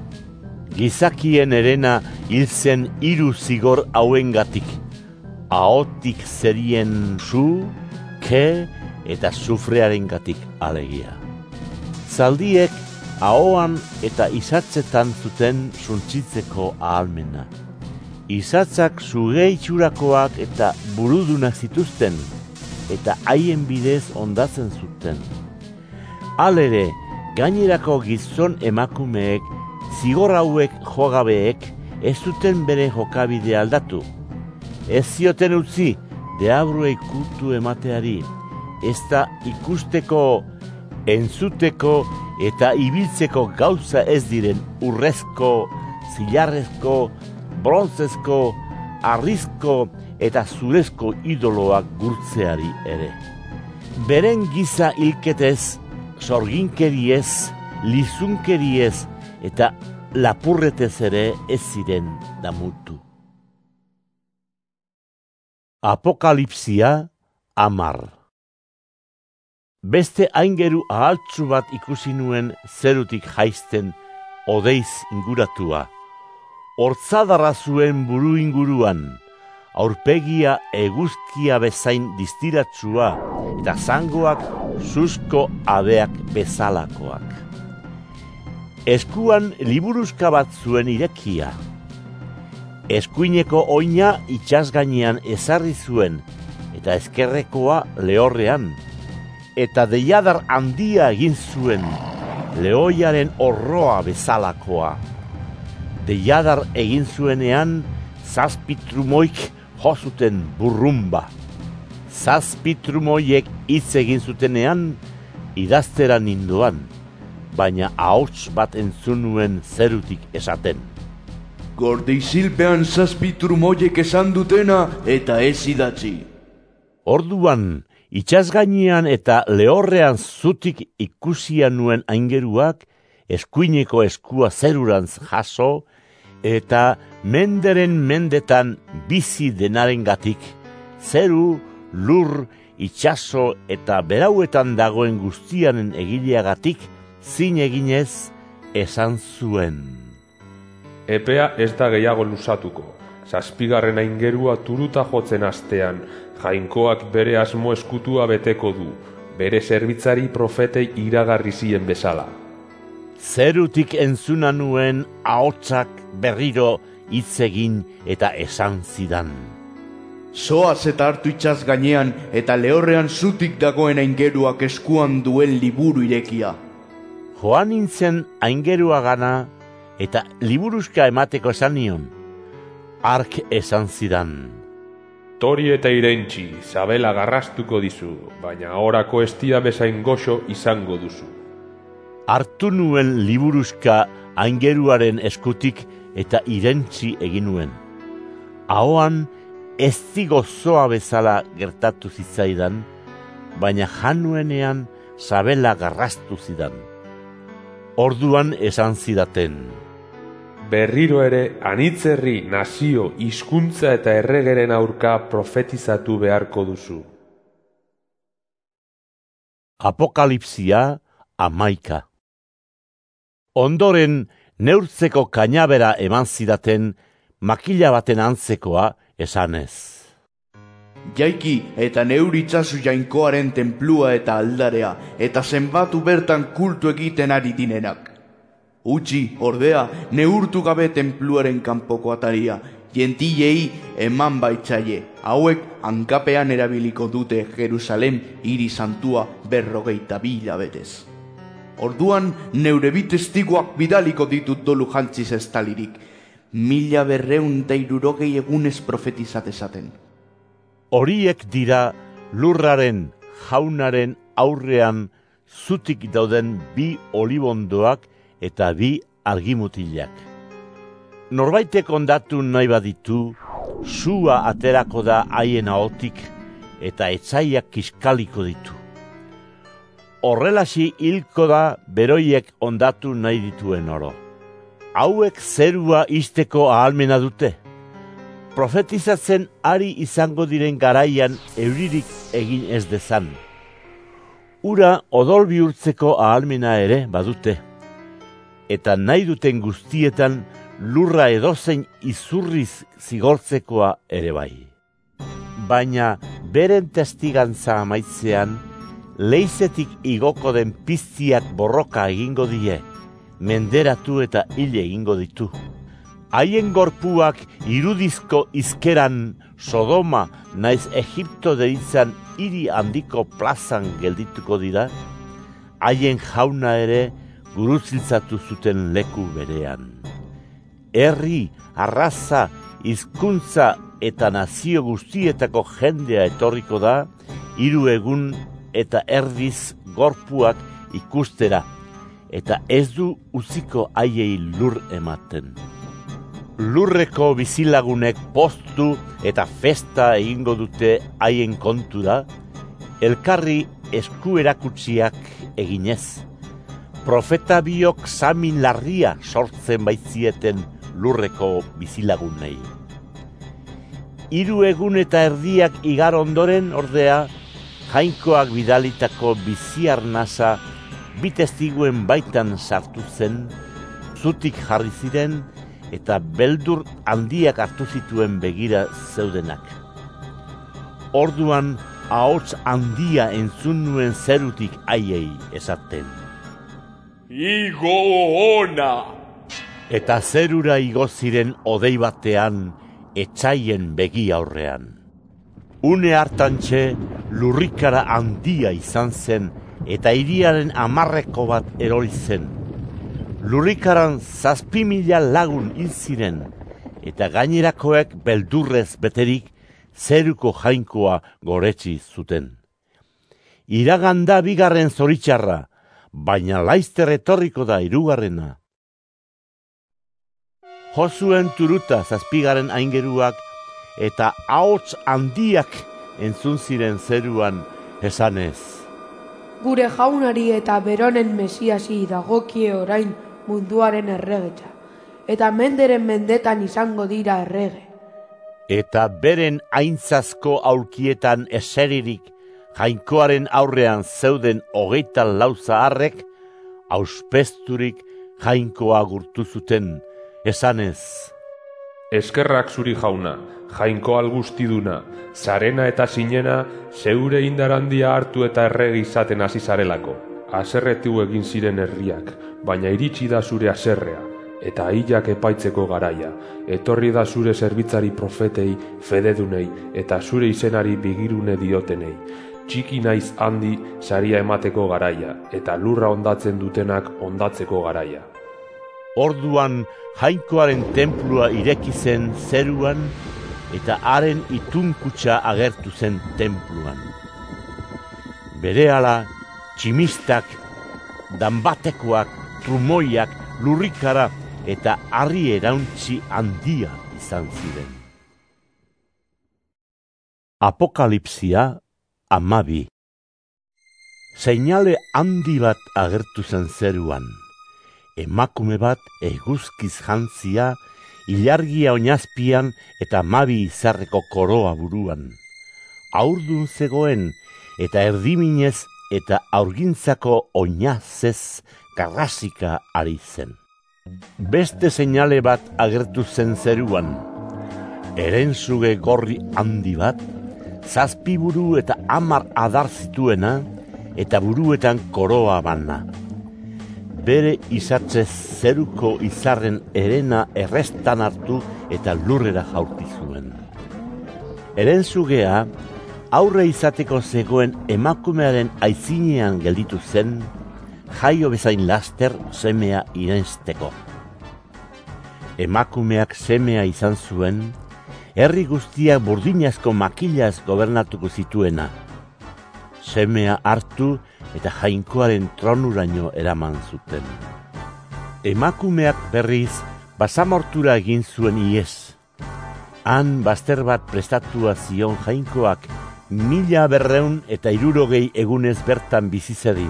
Gizakien erena hil zen hiru zigor hauengatik, ahotik zerien su, ke eta sufrearengatik alegia. Zaldiek ahoan eta izatzetan zuten suntsitzeko ahalmena. Izatzak suge itxurakoak eta burudunak zituzten, eta haien bidez ondatzen zuten. Halere, gainerako gizon emakumeek, zigor hauek jogabeek, ez zuten bere jokabide aldatu. Ez zioten utzi, deabruei kultu emateari, ez da ikusteko, entzuteko eta ibiltzeko gauza ez diren urrezko, zilarrezko, bronzezko, arrizko eta zurezko idoloak gurtzeari ere. Beren giza hilketez, sorginkeriez, lizunkeriez eta lapurretez ere ez ziren damutu. Apokalipsia amar. Beste aingeru ahaltsu bat ikusi nuen zerutik jaisten odeiz inguratua. Hortzadarra zuen buru inguruan, aurpegia eguzkia bezain distiratsua eta zangoak susko abeak bezalakoak. Eskuan liburuzka bat zuen irekia. Eskuineko oina itsasgainean ezarri zuen eta ezkerrekoa lehorrean, eta deiadar handia egin zuen lehoiaren orroa bezalakoa. Deiadar egin zuenean, zazpitrumoik jozuten burrumba. Zazpitrumoiek hitz egin zutenean, idaztera nindoan, baina ahots bat entzun nuen zerutik esaten. Gordizilpean zazpitrumoiek esan dutena eta ez idatzi. Orduan, itsasgainean eta lehorrean zutik ikusia nuen aingeruak, eskuineko eskua zerurantz jaso, eta menderen mendetan bizi denarengatik, zeru, lur, itsaso eta berauetan dagoen guztianen egileagatik, zin eginez esan zuen. Epea ez da gehiago luzatuko. Zazpigarren aingerua turuta jotzen astean, jainkoak bere asmo eskutua beteko du, bere zerbitzari profetei iragarri zien bezala. Zerutik entzuna nuen ahotsak berriro hitz egin eta esan zidan. Zoaz eta hartu itsas gainean eta lehorrean zutik dagoen aingeruak eskuan duen liburu irekia. Joan nintzen aingerua gana eta liburuzka emateko esan nion. Ark esan zidan. Tori eta irentxi, zabela garrastuko dizu, baina orako estia bezain goxo izango duzu. Hartu nuen liburuzka aingeruaren eskutik eta irentzi egin nuen. Ahoan ez gozoa bezala gertatu zitzaidan, baina januenean sabela garrastu zidan. Orduan esan zidaten. Berriro ere anitzerri, nazio, hizkuntza eta erregeren aurka profetizatu beharko duzu. Apokalipsia amaika. Ondoren neurtzeko kainabera eman zidaten makila baten antzekoa esanez. Jaiki eta neuritzazu jainkoaren tenplua eta aldarea, eta zenbatu bertan kultu egiten ari dinenak. Utsi, ordea, neurtu gabe tenpluaren kanpoko ataria, jentilei eman baitzaie, hauek hankapean erabiliko dute Jerusalem hiri santua berrogeita bila betez. Orduan, neure bi testiguak bidaliko ditut dolu jantziz estalirik, mila berreun eta irurogei egunez profetizat esaten. Horiek dira lurraren jaunaren aurrean zutik dauden bi olibondoak eta bi argimutilak. Norbaitek ondatu nahi baditu, sua aterako da haien ahotik eta etzaiak kiskaliko ditu. Horrelasi hilko da beroiek ondatu nahi dituen oro. Hauek zerua izteko ahalmena dute. Profetizatzen ari izango diren garaian euririk egin ez dezan. Ura odol bihurtzeko ahalmena ere badute. Eta nahi duten guztietan lurra edozein izurriz zigortzekoa ere bai. Baina beren testigantza amaitzean, leizetik igoko den piztiak borroka egingo die, menderatu eta hil egingo ditu. Haien gorpuak irudizko izkeran Sodoma naiz Egipto deritzan hiri handiko plazan geldituko dira, haien jauna ere gurutziltzatu zuten leku berean. Herri, arraza, hizkuntza eta nazio guztietako jendea etorriko da, hiru egun eta erdiz gorpuak ikustera, eta ez du utziko haiei lur ematen. Lurreko bizilagunek postu eta festa egingo dute haien kontura, elkarri esku erakutsiak eginez. Profeta biok samin larria sortzen baitzieten lurreko bizilagunei. Hiru egun eta erdiak igar ondoren ordea, jainkoak bidalitako biziarnasa bi testiguen baitan sartu zen, zutik jarri ziren eta beldur handiak hartu zituen begira zeudenak. Orduan ahots handia entzun nuen zerutik haiei esaten. Igo ona! Eta zerura igo ziren odei batean etsaien begi aurrean. Une hartantxe lurrikara handia izan zen eta hiriaren hamarreko bat erori zen. Lurrikaran zazpi mila lagun hil ziren eta gainerakoek beldurrez beterik zeruko jainkoa goretsi zuten. Iraganda bigarren zoritxarra, baina laizter etorriko da hirugarrena. Josuen turuta zazpigaren aingeruak eta ahots handiak entzun ziren zeruan esanez. Gure jaunari eta beronen mesiasi dagokie orain munduaren erregetza, eta menderen mendetan izango dira errege. Eta beren aintzazko aulkietan eseririk jainkoaren aurrean zeuden hogeita lau zaharrek, auspesturik jainkoa gurtu zuten, esanez. Eskerrak zuri jauna, jainko algustiduna, zarena eta sinena, zeure indarandia hartu eta errege izaten hasi zarelako. Aserretu egin ziren herriak, baina iritsi da zure aserrea, eta hilak epaitzeko garaia. Etorri da zure zerbitzari profetei, fededunei, eta zure izenari bigirune diotenei. Txiki naiz handi saria emateko garaia, eta lurra ondatzen dutenak ondatzeko garaia. Orduan jainkoaren tenplua ireki zen zeruan, eta haren itunkutxa agertu zen tenpluan. Berehala, tximistak, danbatekoak, trumoiak, lurrikara eta harri erauntzi handia izan ziren. Apokalipsia amabi. Seinale handi bat agertu zen zeruan. Emakume bat eguzkiz jantzia, ilargia oinazpian eta mabi izarreko koroa buruan. Haurdun zegoen eta erdiminez eta aurgintzako oinazez karrasika ari zen. Beste seinale bat agertu zen zeruan. Herensuge gorri handi bat, zazpi buru eta hamar adar zituena, eta buruetan koroa bana. Bere izatzez zeruko izarren herena errestan hartu eta lurrera jaurti zuen. Herensugea, aurre izateko zegoen emakumearen aizinean gelditu zen, jaio bezain laster semea irensteko. Emakumeak semea izan zuen, herri guztiak burdinazko makilaz gobernatuko zituena. Semea hartu eta jainkoaren tronuraino eraman zuten. Emakumeak berriz basamortura egin zuen iez. Han bazter bat prestatua zion jainkoak mila berreun eta hirurogei egunez bertan bizizedin.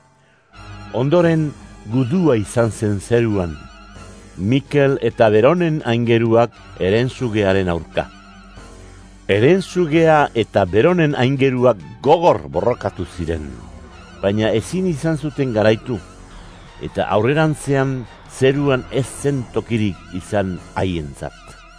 Ondoren gudua izan zen zeruan, Mikel eta Beronen aingeruak Herensugearen aurka. Herensugea eta Beronen aingeruak gogor borrokatu ziren, baina ezin izan zuten garaitu, eta aurrerantzean zeruan ez zen tokirik izan haientzat.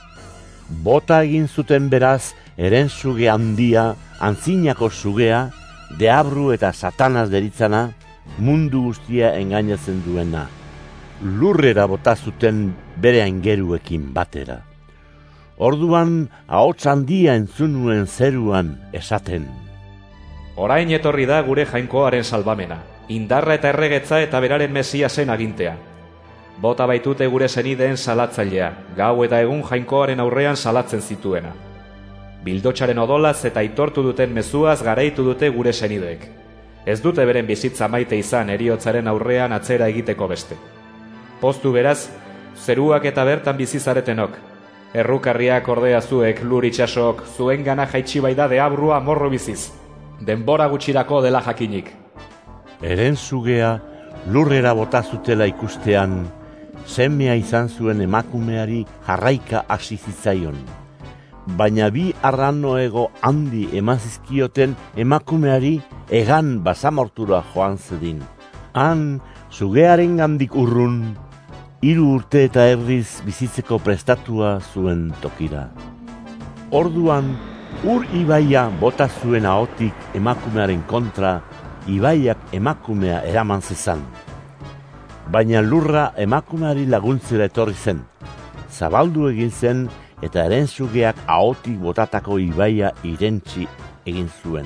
Bota egin zuten beraz Herensuge handia, antzinako sugea, deabru eta satanaz deritzana, mundu guztia engainatzen duena. Lurrera bota zuten bere aingeruekin batera. Orduan ahots handia entzun nuen zeruan esaten. Orain etorri da gure jainkoaren salbamena, indarra eta erregetza eta beraren Mesiasen agintea. Bota baitute gure senideen salatzailea, gau eta egun jainkoaren aurrean salatzen zituena. Bildotxaren odolaz eta aitortu duten mezuaz garaitu dute gure senideek. Ez dute beren bizitza maite izan heriotzaren aurrean atzera egiteko beste. Poztu beraz, zeruak eta bertan bizizaretenok. Errukarriak ordea zuek, lur itxasok, zuen gana jaitsi bai da deabrua morro biziz. Denbora gutxirako dela jakinik. Herensugea lurrera bota zutela ikustean, semea izan zuen emakumeari jarraika hasi zitzaion. Baina bi arranoego handi emazizkioten emakumeari egan basamortura joan zedin. Han, sugearen gandik urrun, hiru urte eta erdiz bizitzeko prestatua zuen tokira. Orduan, ur ibaia bota zuen ahotik emakumearen kontra, ibaiak emakumea eraman zezan. Baina lurra emakumeari laguntzera etorri zen, zabaldu egin zen eta Herensugeak ahotik botatako ibaia irentsi egin zuen.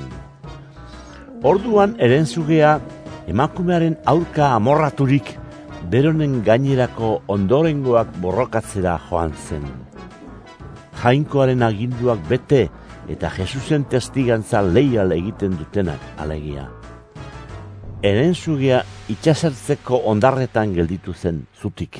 Orduan Herensugea emakumearen aurka amorraturik, Beronen gainerako ondorengoak borrokatzera joan zen. Jainkoaren aginduak bete eta Jesusen testigantza leial egiten dutenak alegia. Herensugea itxasertzeko ondarretan gelditu zen zutik.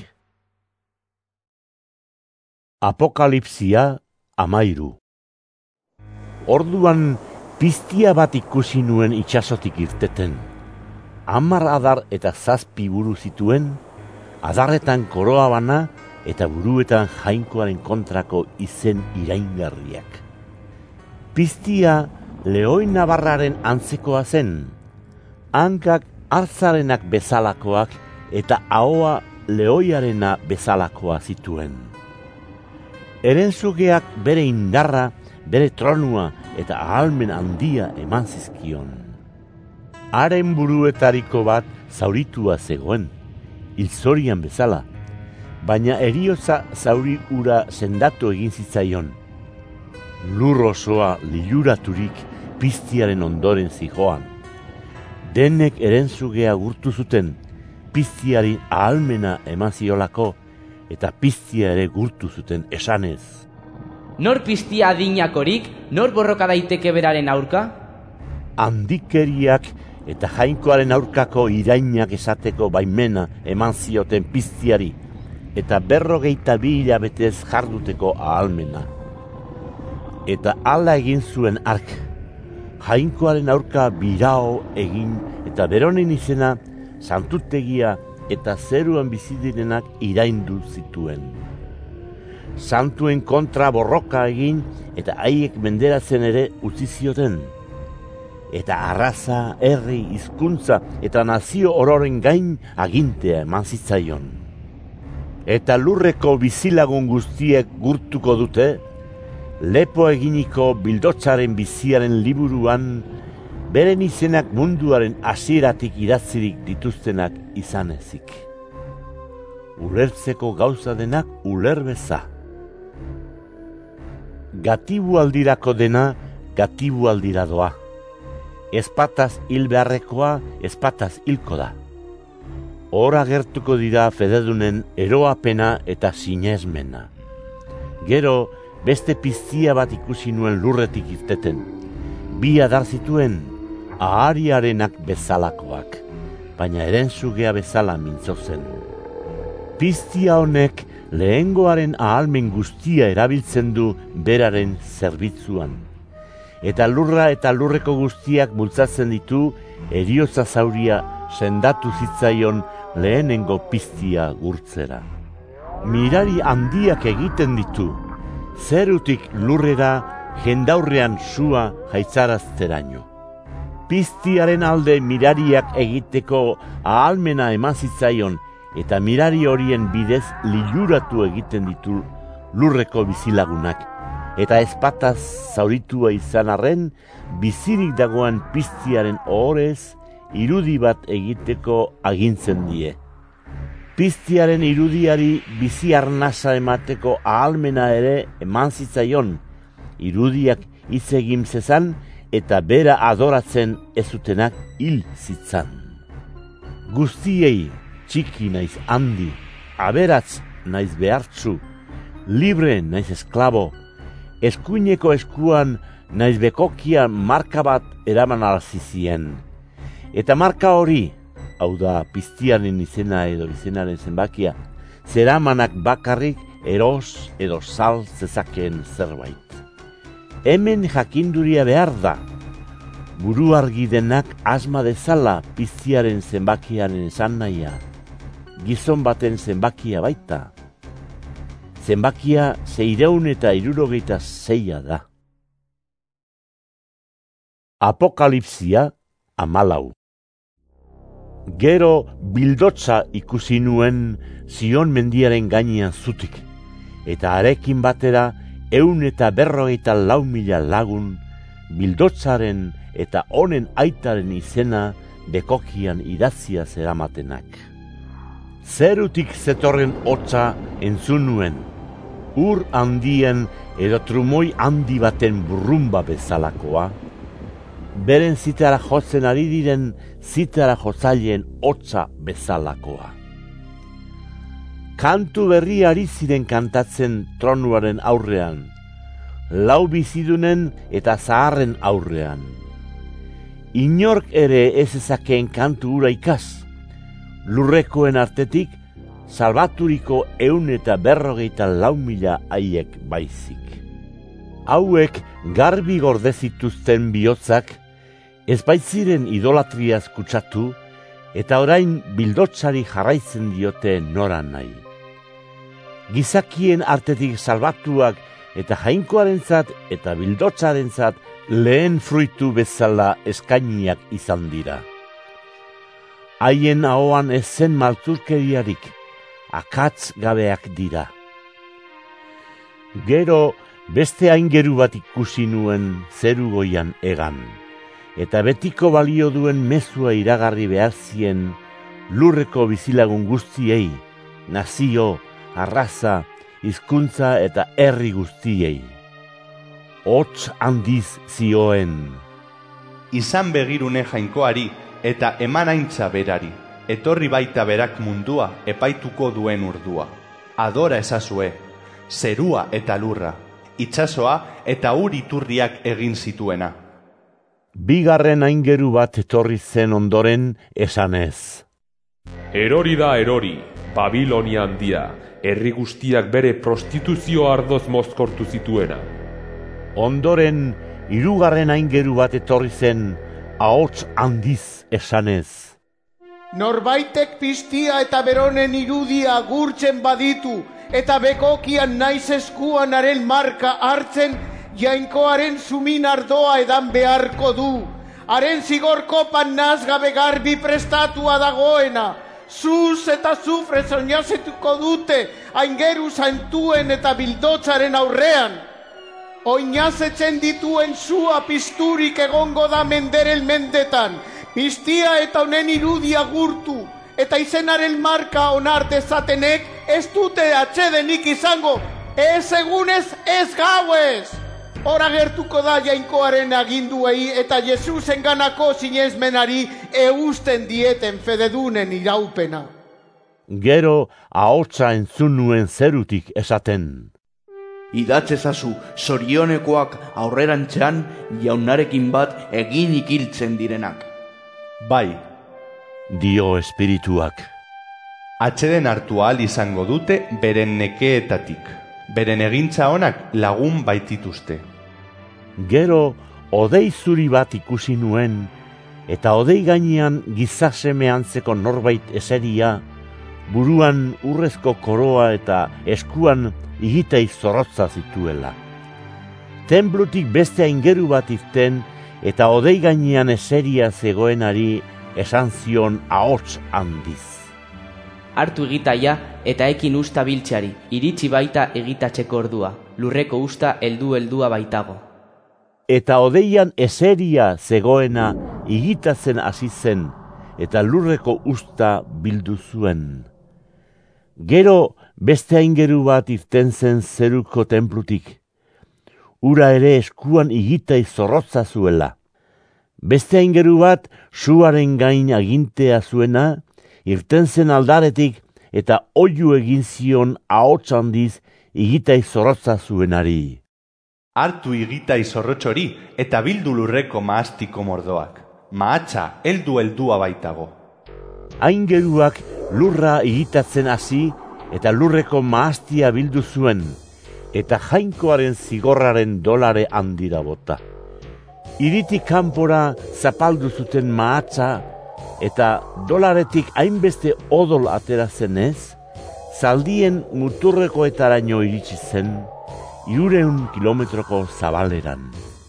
Apokalipsia amairu. Orduan piztia bat ikusi nuen itxasotik irteten. Hamar adar eta zazpi buru zituen, adarretan koroa bana eta buruetan jainkoaren kontrako izen iraingarriak. Piztia lehoi nabarraren antzekoa zen, hankak hartzarenak bezalakoak eta ahoa lehoiarena bezalakoa zituen. Herensugeak bere indarra, bere tronua eta ahalmen handia eman zizkion. Haren buruetariko bat zauritua zegoen, hilzorian bezala, baina heriotza zauri ura sendatu egin zitzaion. Lur osoa liluraturik piztiaren ondoren zijoan. Denek Herensugea gurtu zuten, piztiari ahalmena eman ziolako, eta piztia ere gurtu zuten esanez. Nor piztia adinakorik, nor borroka daiteke beraren aurka? Handikeriak eta jainkoaren aurkako irainak esateko baimena eman zioten piztiari, eta berrogeita bi hilabetez jarduteko ahalmena. Eta hala egin zuen ark, jainkoaren aurka birao egin eta Beronen izena santutegia eta zeruan bizidirenak iraindu zituen. Santuen kontra borroka egin eta haiek menderatzen ere utzi zioten. Eta arraza, herri, hizkuntza eta nazio ororen gain agintea eman zitzaion. eta lurreko bizilagun guztiek gurtuko dute, lepo eginiko bildotzaren biziaren liburuan, beren izenak munduaren hasieratik idatzirik dituztenak izan ezik. Ulertzeko gauza denak ulerbeza. Gatibu aldirako dena, gatibu aldira doa. Ezpataz hil beharrekoa, ezpataz hilko da. Hora gertuko dira fededunen eroapena eta sinesmena. Gero, beste piztia bat ikusi nuen lurretik irteten. Bi adar zituen, ahariarenak bezalakoak, baina erenzugea bezala mintzo zen. Piztia honek lehengoaren ahalmen guztia erabiltzen du beraren zerbitzuan. Eta lurra eta lurreko guztiak bultzatzen ditu heriotza zauria sendatu zitzaion lehenengo piztia gurtzera. Mirari handiak egiten ditu, zerutik lurrera jendaurrean sua jaitzarazteraino. Piztiaren alde mirariak egiteko ahalmena eman zitzaion eta mirari horien bidez liluratu egiten ditu lurreko bizilagunak. Eta ezpataz zauritua izan arren, bizirik dagoen piztiaren ohorez, irudi bat egiteko agintzen die. Piztiaren irudiari bizi arnasa emateko ahalmena ere eman zitzaion, irudiak hitz egin zezan eta bera adoratzen ezutenak hil zitzan. Guztiei, txiki naiz handi, aberatz naiz behartzu, libre naiz esklabo, eskuineko eskuan naiz bekokia marka bat eraman alazizien. Eta marka hori, hau da piztiaren izena edo izenaren zenbakia, zeramanak bakarrik eros edo sal zezakeen zerbait. Hemen jakinduria behar da, buru argi denak asma dezala piztiaren zenbakiaren esan nahia, gizon baten zenbakia baita. Zenbakia seireun eta hirurogeita seia da. Apokalipsia hamalau. Gero bildotza ikusi nuen Zion mendiaren gainean zutik, eta harekin batera ehun eta berrogeita lau mila lagun bildotzaren eta honen aitaren izena bekokian idatzia zeramatenak. Zerutik zetorren hotza entzun nuen, ur handien edo trumoi handi baten burrumba bezalakoa, beren zitara jotzen ari diren zitara jotzaileen hotza bezalakoa. Kantu berri ari ziren kantatzen tronuaren aurrean, lau bizidunen eta zaharren aurrean. Inork ere ez ezakeen kantu hura ikas, lurrekoen artetik salbaturiko ehun eta berrogeita lau mila haiek baizik. Hauek garbi gorde zituzten bihotzak, ez baitziren idolatriaz kutsatu, eta orain bildotzari jarraitzen diote nora nahi. Gizakien artetik salbatuak eta jainkoarentzat eta bildotzarentzat lehen fruitu bezala eskainiak izan dira. Haien ahoan ez zen maltzurkeriarik, akatz gabeak dira. Gero beste aingeru bat ikusi nuen zeru goian egan, eta betiko balio duen mezua iragarri behar zien lurreko bizilagun guztiei, nazio, arraza, hizkuntza eta herri guztiei. Hots handiz zioen. Izan begirune jainkoari eta emanaintza berari, etorri baita berak mundua epaituko duen urdua. Adora ezazue, zerua eta lurra, itsasoa eta ur iturriak egin zituena. Bigarren aingeru bat etorri zen ondoren esanez. Erori da erori, Babilonia handia, herri guztiak bere prostituzio ardoz mozkortu zituena. Ondoren, hirugarren aingeru bat etorri zen, ahots handiz esanez. Norbaitek piztia eta beronen irudia gurtzen baditu, eta bekokian naiz eskuan haren marka hartzen, jainkoaren sumin ardoa edan beharko du. Haren zigor kopan nazgabe garbi prestatua dagoena, zuz eta zufrez oinazetuko dute aingeru santuen eta bildotzaren aurrean. Oinazetzen dituen zua pizturik egongo da menderen mendetan, piztia eta honen irudia gurtu, eta izenaren marka onar dezatenek ez dute atsedenik izango, ez egunez ez gauez. Hora gertuko da Jainkoaren aginduei eta Jesusen ganako sinesmenari eusten dieten fededunen iraupena. Gero ahotsa entzun nuen zerutik esaten. Idatzezazu zorionekoak aurrerantzean jaunarekin bat egin ikiltzen direnak. Bai, dio espirituak. Atxeden hartu ahal izango dute beren nekeetatik. Beren egintza onak lagun baitituzte. Gero odei zuri bat ikusi nuen, eta odei gainean gizaseme antzeko norbait eseria, buruan urrezko koroa eta eskuan igitei zorrotza zituela. Tenplutik beste aingeru bat irten, eta odei gainean eseria zegoenari esan zion ahots handiz. Hartu egitaia eta ekin usta biltxari, iritsi baita egitatzeko ordua, lurreko usta heldu-heldua baitago. Eta odeian eseria zegoena igitatzen hasi zen, eta lurreko usta bildu zuen. Gero beste aingeru bat irten zen zeruko tenplutik, ura ere eskuan igitai zorrotza zuela. Beste aingeru bat suaren gain agintea zuena, irten zen aldaretik eta oihu egin zion ahots handiz igitai zorrotza zuenari. Hartu igitai zorrotxori eta bildu lurreko maastiko mordoak. Mahatsa heldu heldua baitago. Aingeruak lurra igitatzen hasi eta lurreko mahastia bildu zuen, eta Jainkoaren zigorraren dolare handira bota. Iritik kanpora zapaldu zuten mahatsa, eta dolaretik hainbeste odol atera zenez, zaldien muturrekoetaraino iritsi zen, irureun kilometroko zabaleran.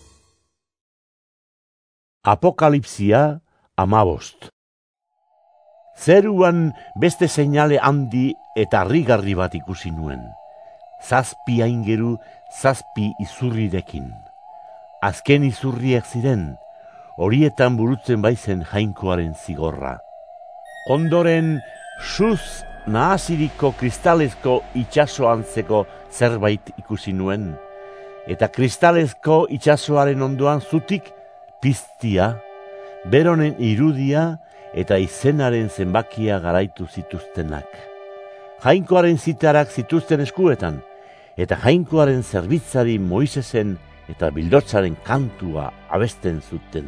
Apokalipsia amabost. Zeruan beste seinale handi eta harrigarri bat ikusi nuen. Zazpi aingeru, zazpi izurrirekin. Azken izurriak ziren, horietan burutzen baizen Jainkoaren zigorra. Ondoren, suz nahasiriko kristalezko itxasoantzeko zerbait ikusi nuen, eta kristalezko itxasoaren ondoan zutik piztia, beronen irudia eta izenaren zenbakia garaitu zituztenak. Jainkoaren zitarak zituzten eskuetan, eta Jainkoaren zerbitzari Moisesen eta bildotzaren kantua abesten zuten.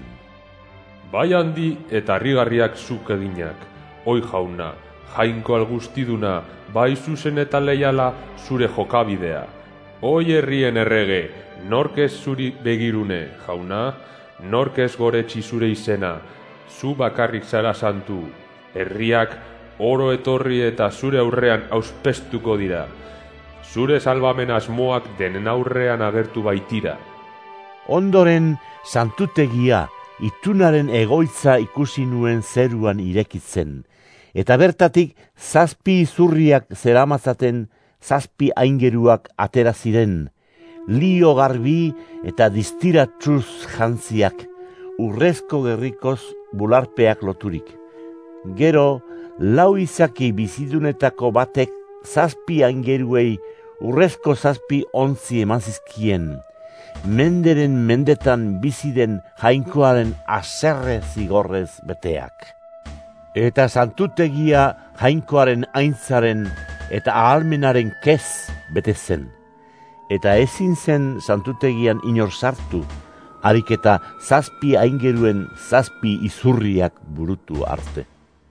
Bai handi eta harrigarriak zuk eginak, oi jauna, Jainko algustiduna, bai zuzen eta leiala zure jokabidea. Oi herrien errege, nork ez zuri begirune, jauna, nork ez goretsi zure izena, zu bakarrik zara santu, herriak oro etorri eta zure aurrean auspestuko dira. Zure salbamen asmoak denen aurrean agertu baitira. Ondoren, santutegia, itunaren egoitza ikusi nuen zeruan irekitzen, eta bertatik zazpi izurriak zeramazaten zazpi aingeruak atera ziren, lio garbi eta distiratsuz jantziak, urrezko gerrikoz bularpeak loturik. Gero, lau izaki bizidunetako batek zazpi aingeruei urrezko zazpi ontzi eman zizkien, menderen mendetan biziden Jainkoaren haserre zigorrez beteak. Eta santutegia Jainkoaren aintzaren eta ahalmenaren kez bete zen, eta ezin zen santutegian inor sartu, harik eta zazpi aingeruen zazpi izurriak burutu arte.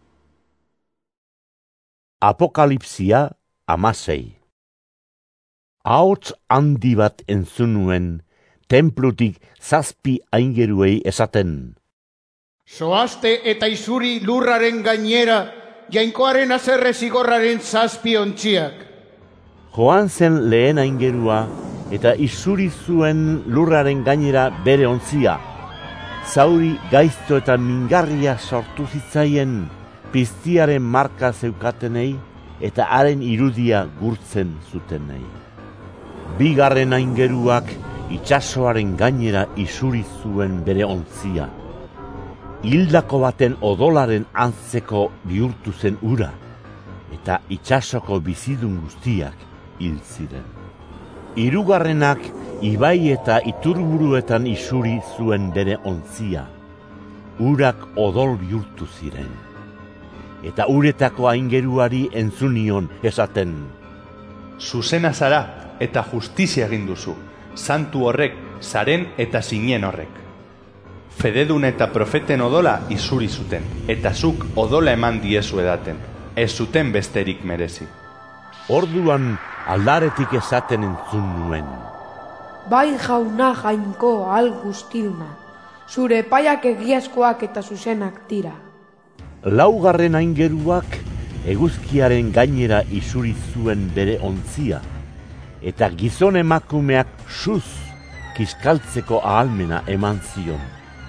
Apokalipsia amasei. Ahots handi bat entzun nuen, tenplutik zazpi aingeruei esaten. Zoazte eta izuri lurraren gainera, Jainkoaren haserre zigorraren zazpi ontziak. Joan zen lehen aingerua, eta izuri zuen lurraren gainera bere ontzia. Zauri gaizto eta mingarria sortu zitzaien, piztiaren marka zeukatenei eta haren irudia gurtzen zutenei. Bigarren aingeruak itsasoaren gainera isuri zuen bere ontzia. Hildako baten odolaren antzeko bihurtu zen ura, eta itsasoko bizidun guztiak hil ziren. Hirugarrenak ibai eta iturburuetan isuri zuen bere ontzia. Urak odol bihurtu ziren. Eta uretako aingeruari entzunion esaten: Zuzena zara eta justizia egin duzu, santu horrek, zaren eta zinen horrek. Fededun eta profeten odola isuri zuten, eta zuk odola eman diezu edaten, ez zuten besterik merezi. Orduan aldaretik esaten entzun nuen: Bai jauna Jainko ahal guztiuna, zure epaiak egiazkoak eta zuzenak dira. Laugarren aingeruak eguzkiaren gainera isuri zuen bere ontzia, eta gizon emakumeak suz kiskaltzeko ahalmena eman zion.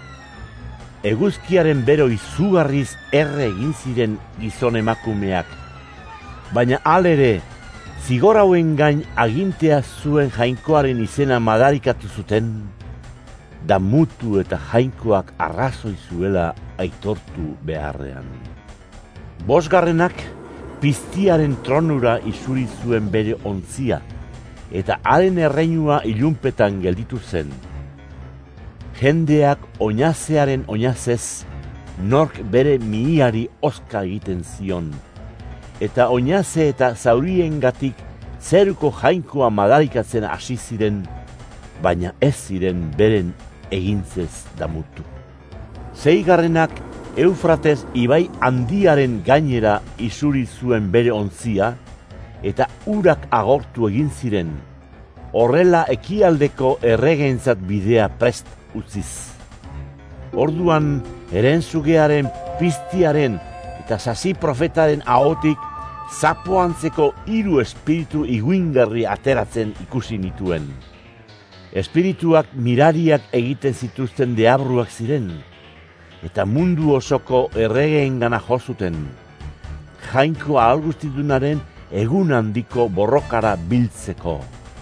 Eguzkiaren bero izugarriz erre egin ziren gizon emakumeak, baina alere zigor hauen gain agintea zuen Jainkoaren izena madarikatu zuten, da mutu eta Jainkoak arrazoi zuela aitortu beharrean. Bosgarrenak piztiaren tronura isuri zuen bere ontzia, eta haren erreinua ilunpetan gelditu zen. Jendeak oinazearen oinazez, nork bere mihiari oska egiten zion, eta oinaze eta zauriengatik zeruko Jainkoa madarikatzen hasi ziren, baina ez ziren beren egintzez damutu. Seigarrenak Eufrates ibai handiaren gainera isuri zuen bere ontzia, eta urak agortu egin ziren, horrela ekialdeko erregentzat bidea prest utziz. Orduan, erenzugearen, piztiaren eta sasi profetaren ahotik zapoantzeko hiru espiritu iguingarri ateratzen ikusi nituen. Espirituak mirariak egiten zituzten deabruak ziren, eta mundu osoko erregeengana jo zuten. Jainko ahalguztidunaren egun handiko borrokara biltzeko.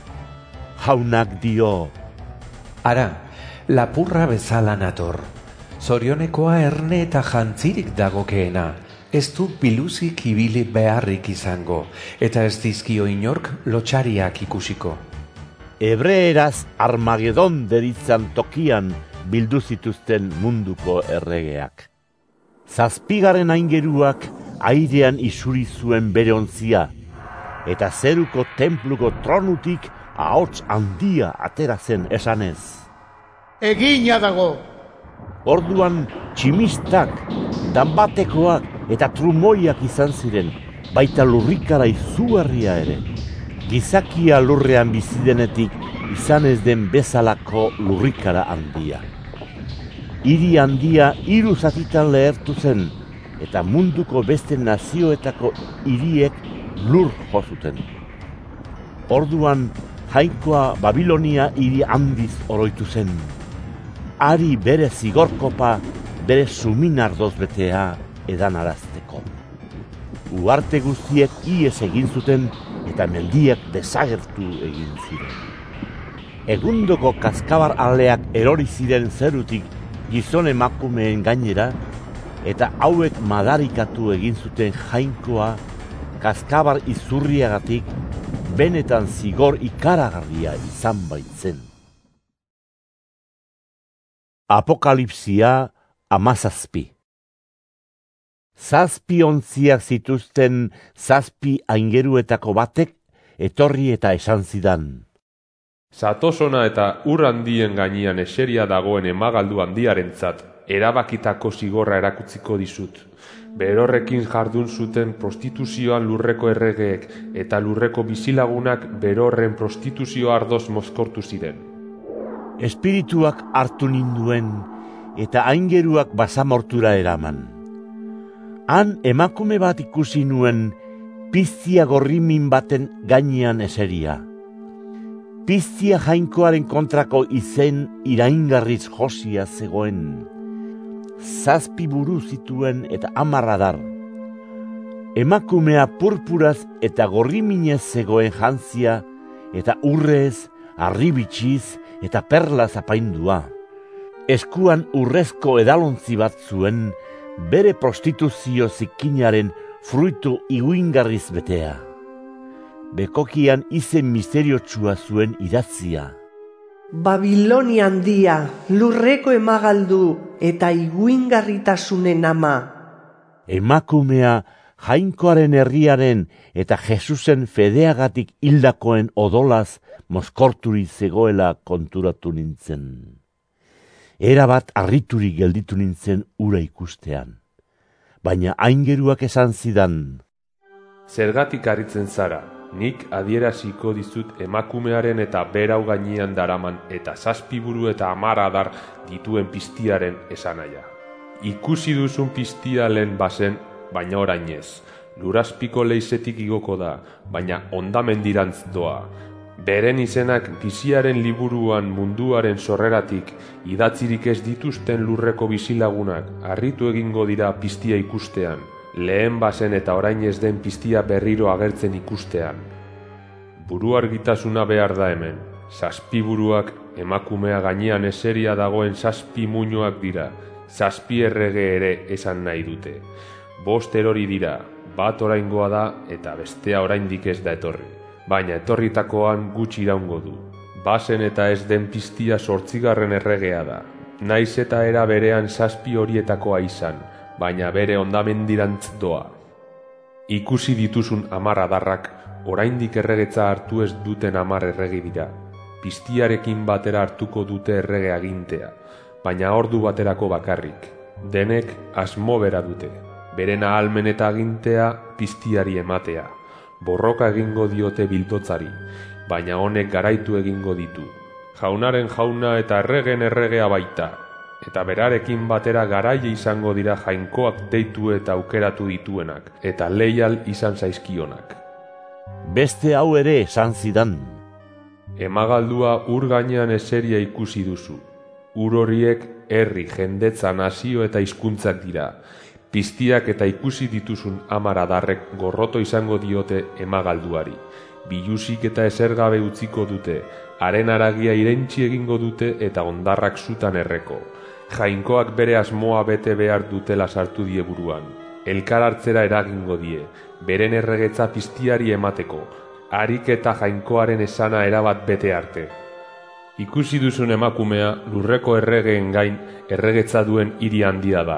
Jaunak dio: Ara, lapurra bezala nator. Zorionekoa erne eta jantzirik dagokeena, ez du biluzik ibili beharrik izango, eta ez dizkio inork lotxariak ikusiko. Hebreeraz Armagedon deritzan tokian bildu zituzten munduko erregeak. Zazpigarren aingeruak airean isuri zuen bere ontzia, eta zeruko templuko tronutik ahots handia atera zen esanez: Egina dago! Orduan tximistak, danbatekoak eta trumoiak izan ziren, baita lurrikara izugarria ere. Gizakia lurrean bizidenetik izan ez den bezalako lurrikara handia. Hiri handia hiru zatitan lehertu zen, eta munduko beste nazioetako hiriek lur jo zuten. Orduan Jainkoa Babilonia hiri handiz oroitu zen. Ari bere zigorkopa bere suminardoz betea edanarazteko. Uarte guztiek ihes egin zuten eta mendiak desagertu egin ziren. Egundoko kaskabar aleak erori ziren zerutik gizon emakumeen gainera, eta hauek madarikatu egin zuten Jainkoa kaskabar izurriagatik benetan zigor ikaragarria izan baitzen. Apokalipsia hamazazpi. Zazpi ontziak zituzten zazpi aingeruetako batek etorri eta esan zidan: Zatosona eta ur handien gainean eseria dagoen emagaldu handiarentzat erabakitako zigorra erakutziko dizut. Berorrekin jardun zuten prostituzioan lurreko erregeek eta lurreko bizilagunak berorren prostituzio ardoz mozkortu ziren. Espirituak hartu ninduen eta aingeruak basamortura eraman. Han emakume bat ikusi nuen piztia gorrimin baten gainean eseria. Piztia Jainkoaren kontrako izen iraingarriz josia zegoen. Zazpi buru zituen eta hamar adar, Emakumea purpuraz eta gorriminez zegoen jantzia, eta urrez, arribitsiz eta perlaz apaindua. Eskuan urrezko edalontzi bat zuen, bere prostituzio zikinaren fruitu iguingarriz betea. Bekokian izen misteriotsua zuen idatzia. Babilonia handia, lurreko emagaldu eta iguingarritasunen ama. Emakumea Jainkoaren herriaren eta Jesusen fedeagatik hildakoen odolaz mozkorturi zegoela konturatu nintzen. Erabat harrituri gelditu nintzen ura ikustean. Baina aingeruak esan zidan. Zergatik harritzen zara, nik adieraziko dizut emakumearen eta berau gainean daraman eta zazpiburu eta hamar adar dituen piztiaren esanaia. Ikusi duzun piztia lehen bazen, baina orain ez. Luraspiko leizetik igoko da, baina ondamendirantz doa. Beren izenak biziaren liburuan munduaren sorreratik idatzirik ez dituzten lurreko bizilagunak harritu egingo dira piztia ikustean, lehen bazen eta orain ez den piztia berriro agertzen ikustean. Buru argitasuna behar da hemen. Zazpi buruak emakumea gainean eseria dagoen zazpi muinoak dira, zazpi errege ere esan nahi dute. Bost erori dira, bat oraingoa da eta bestea oraindik ez da etorri. Baina etorritakoan gutxi iraungo du. Bazen eta ez den piztia sortzigarren erregea da. Naiz eta era berean zazpi horietakoa izan, baina bere ondamendirantz doa. Ikusi dituzun hamar adarrak, oraindik erregetza hartu ez duten hamar erregi dira. Piztiarekin batera hartuko dute errege agintea, baina ordu baterako bakarrik. Denek asmo bera dute, beren ahalmen eta agintea piztiari ematea. Borroka egingo diote bildotzari, baina honek garaitu egingo ditu. Jaunaren jauna eta erregen erregea baita, eta berarekin batera garaile izango dira jainkoak deitu eta aukeratu dituenak, eta leial izan zaizkionak. Beste hau ere esan zidan. Emagaldua ur gainean eseria ikusi duzu. Ur horiek herri, jendetza, nazio eta hizkuntzak dira. Piztiak eta ikusi dituzun hamar adarrek gorroto izango diote emagalduari. Bilusik eta esergabe utziko dute, haren haragia irentsi egingo dute eta ondarrak zutan erreko. Jainkoak bere asmoa bete behar dutela sartu die buruan. Elkar hartzera eragingo die, beren erregetza piztiari emateko, harik eta jainkoaren esana erabat bete arte. Ikusi duzun emakumea lurreko erregeen gain erregetza duen hiri handia da.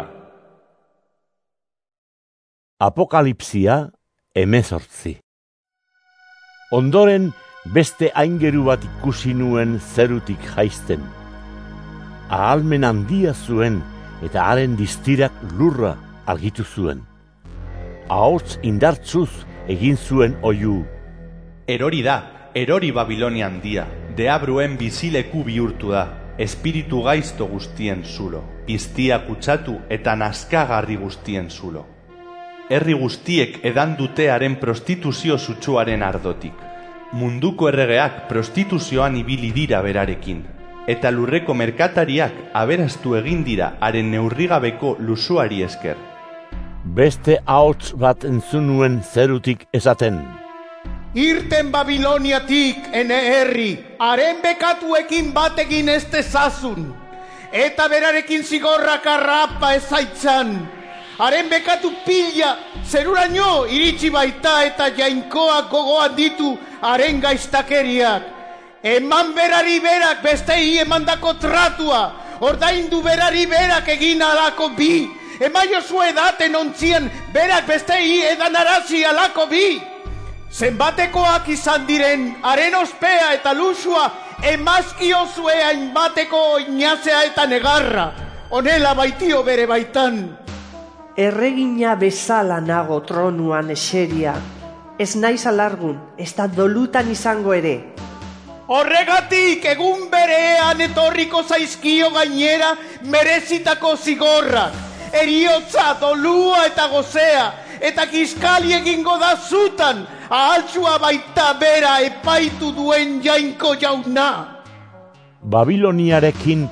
Apokalipsia hemezortzi. Ondoren beste aingeru bat ikusi nuen zerutik jaisten. Ahalmen handia zuen eta haren distirak lurra argitu zuen. Ahots indartzuz egin zuen oihu. Erori da, erori Babilonia handia, deabruen bizileku bihurtu da, espiritu gaizto guztien zulo, piztia kutsatu eta naskagarri guztien zulo. Herri guztiek edan dutearen prostituzio sutsuaren ardotik. Munduko erregeak prostituzioan ibili dira berarekin, eta lurreko merkatariak aberastu egin dira haren neurrigabeko lusuari esker. Beste ahots bat entzun nuen zerutik esaten. Irten Babiloniatik, ene herri, haren bekatuekin batekin ez dezazun, eta berarekin zigorrak arrapa ezaitzan. Haren bekatu pila, zeruraino iritsi baita eta jainkoak gogoan ditu haren gaiztakeriak. Eman berari berak bestei emandako tratua, ordaindu berari berak egin alako bi. Emaio zu edaten ontzien berak bestei edan arazi alako bi. Zenbatekoak izan diren, haren ospea eta lusua emazkio zue hainbateko inazea eta negarra. Honela baitio bere baitan. Erregina bezala nago tronuan eseria. Ez naiz alargun, ez da dolutan izango ere. Horregatik egun berean etorriko zaizkio gainera merezitako zigorrak. Eriotza, dolua eta gozea, eta kiskali egingo da zutan, ahaltsua baita bera epaitu duen jainko jauna. Babiloniarekin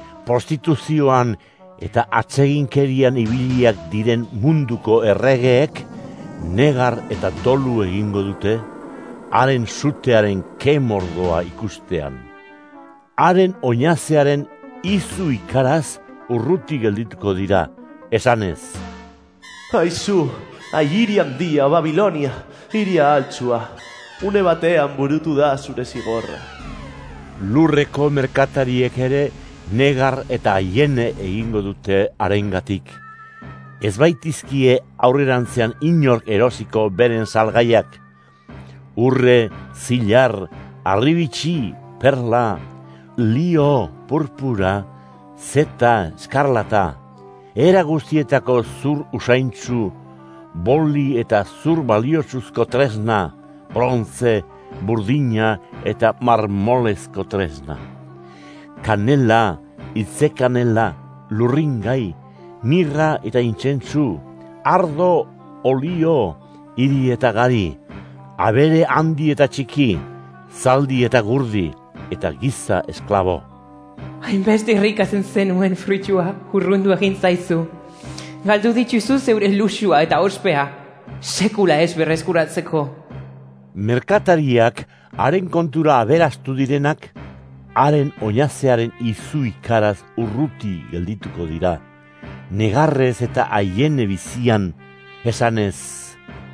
prostituzioan eta atseginkerian ibiliak diren munduko erregeek, negar eta dolu egingo dute, haren sutearen kemordoa ikustean. Haren oinazearen izu ikaraz urruti geldituko dira, esanez. Aizu, ai hiri handia, Babilonia, hiria altsua, une batean burutu da zure zigorra. Lurreko merkatariek ere negar eta aiene egingo dute harengatik. Ez baitizkie aurrerantzean inork erosiko beren salgaiak. Urre, zilar, arribitxi, perla, lio, purpura, zeta, eskarlata, era guztietako zur usaintzu, boli eta zur baliotsuzko tresna, bronze, burdina eta marmolezko tresna. Kanela, itzekanela, lurringai, mirra eta intsentsu, ardo, olio, hiri eta gari, abere handi eta txiki, zaldi eta gurdi, eta giza esklabo. Hainbeste irrikatzen zenuen fruitua, urrundu egin zaizu. Galdu dituzu zeure luxua eta ospea, sekula ez berreskuratzeko. Merkatariak haren kontura aberastu direnak, haren oinazearen izu ikaraz urruti geldituko dira. Negarrez eta aiene bizian, esanez.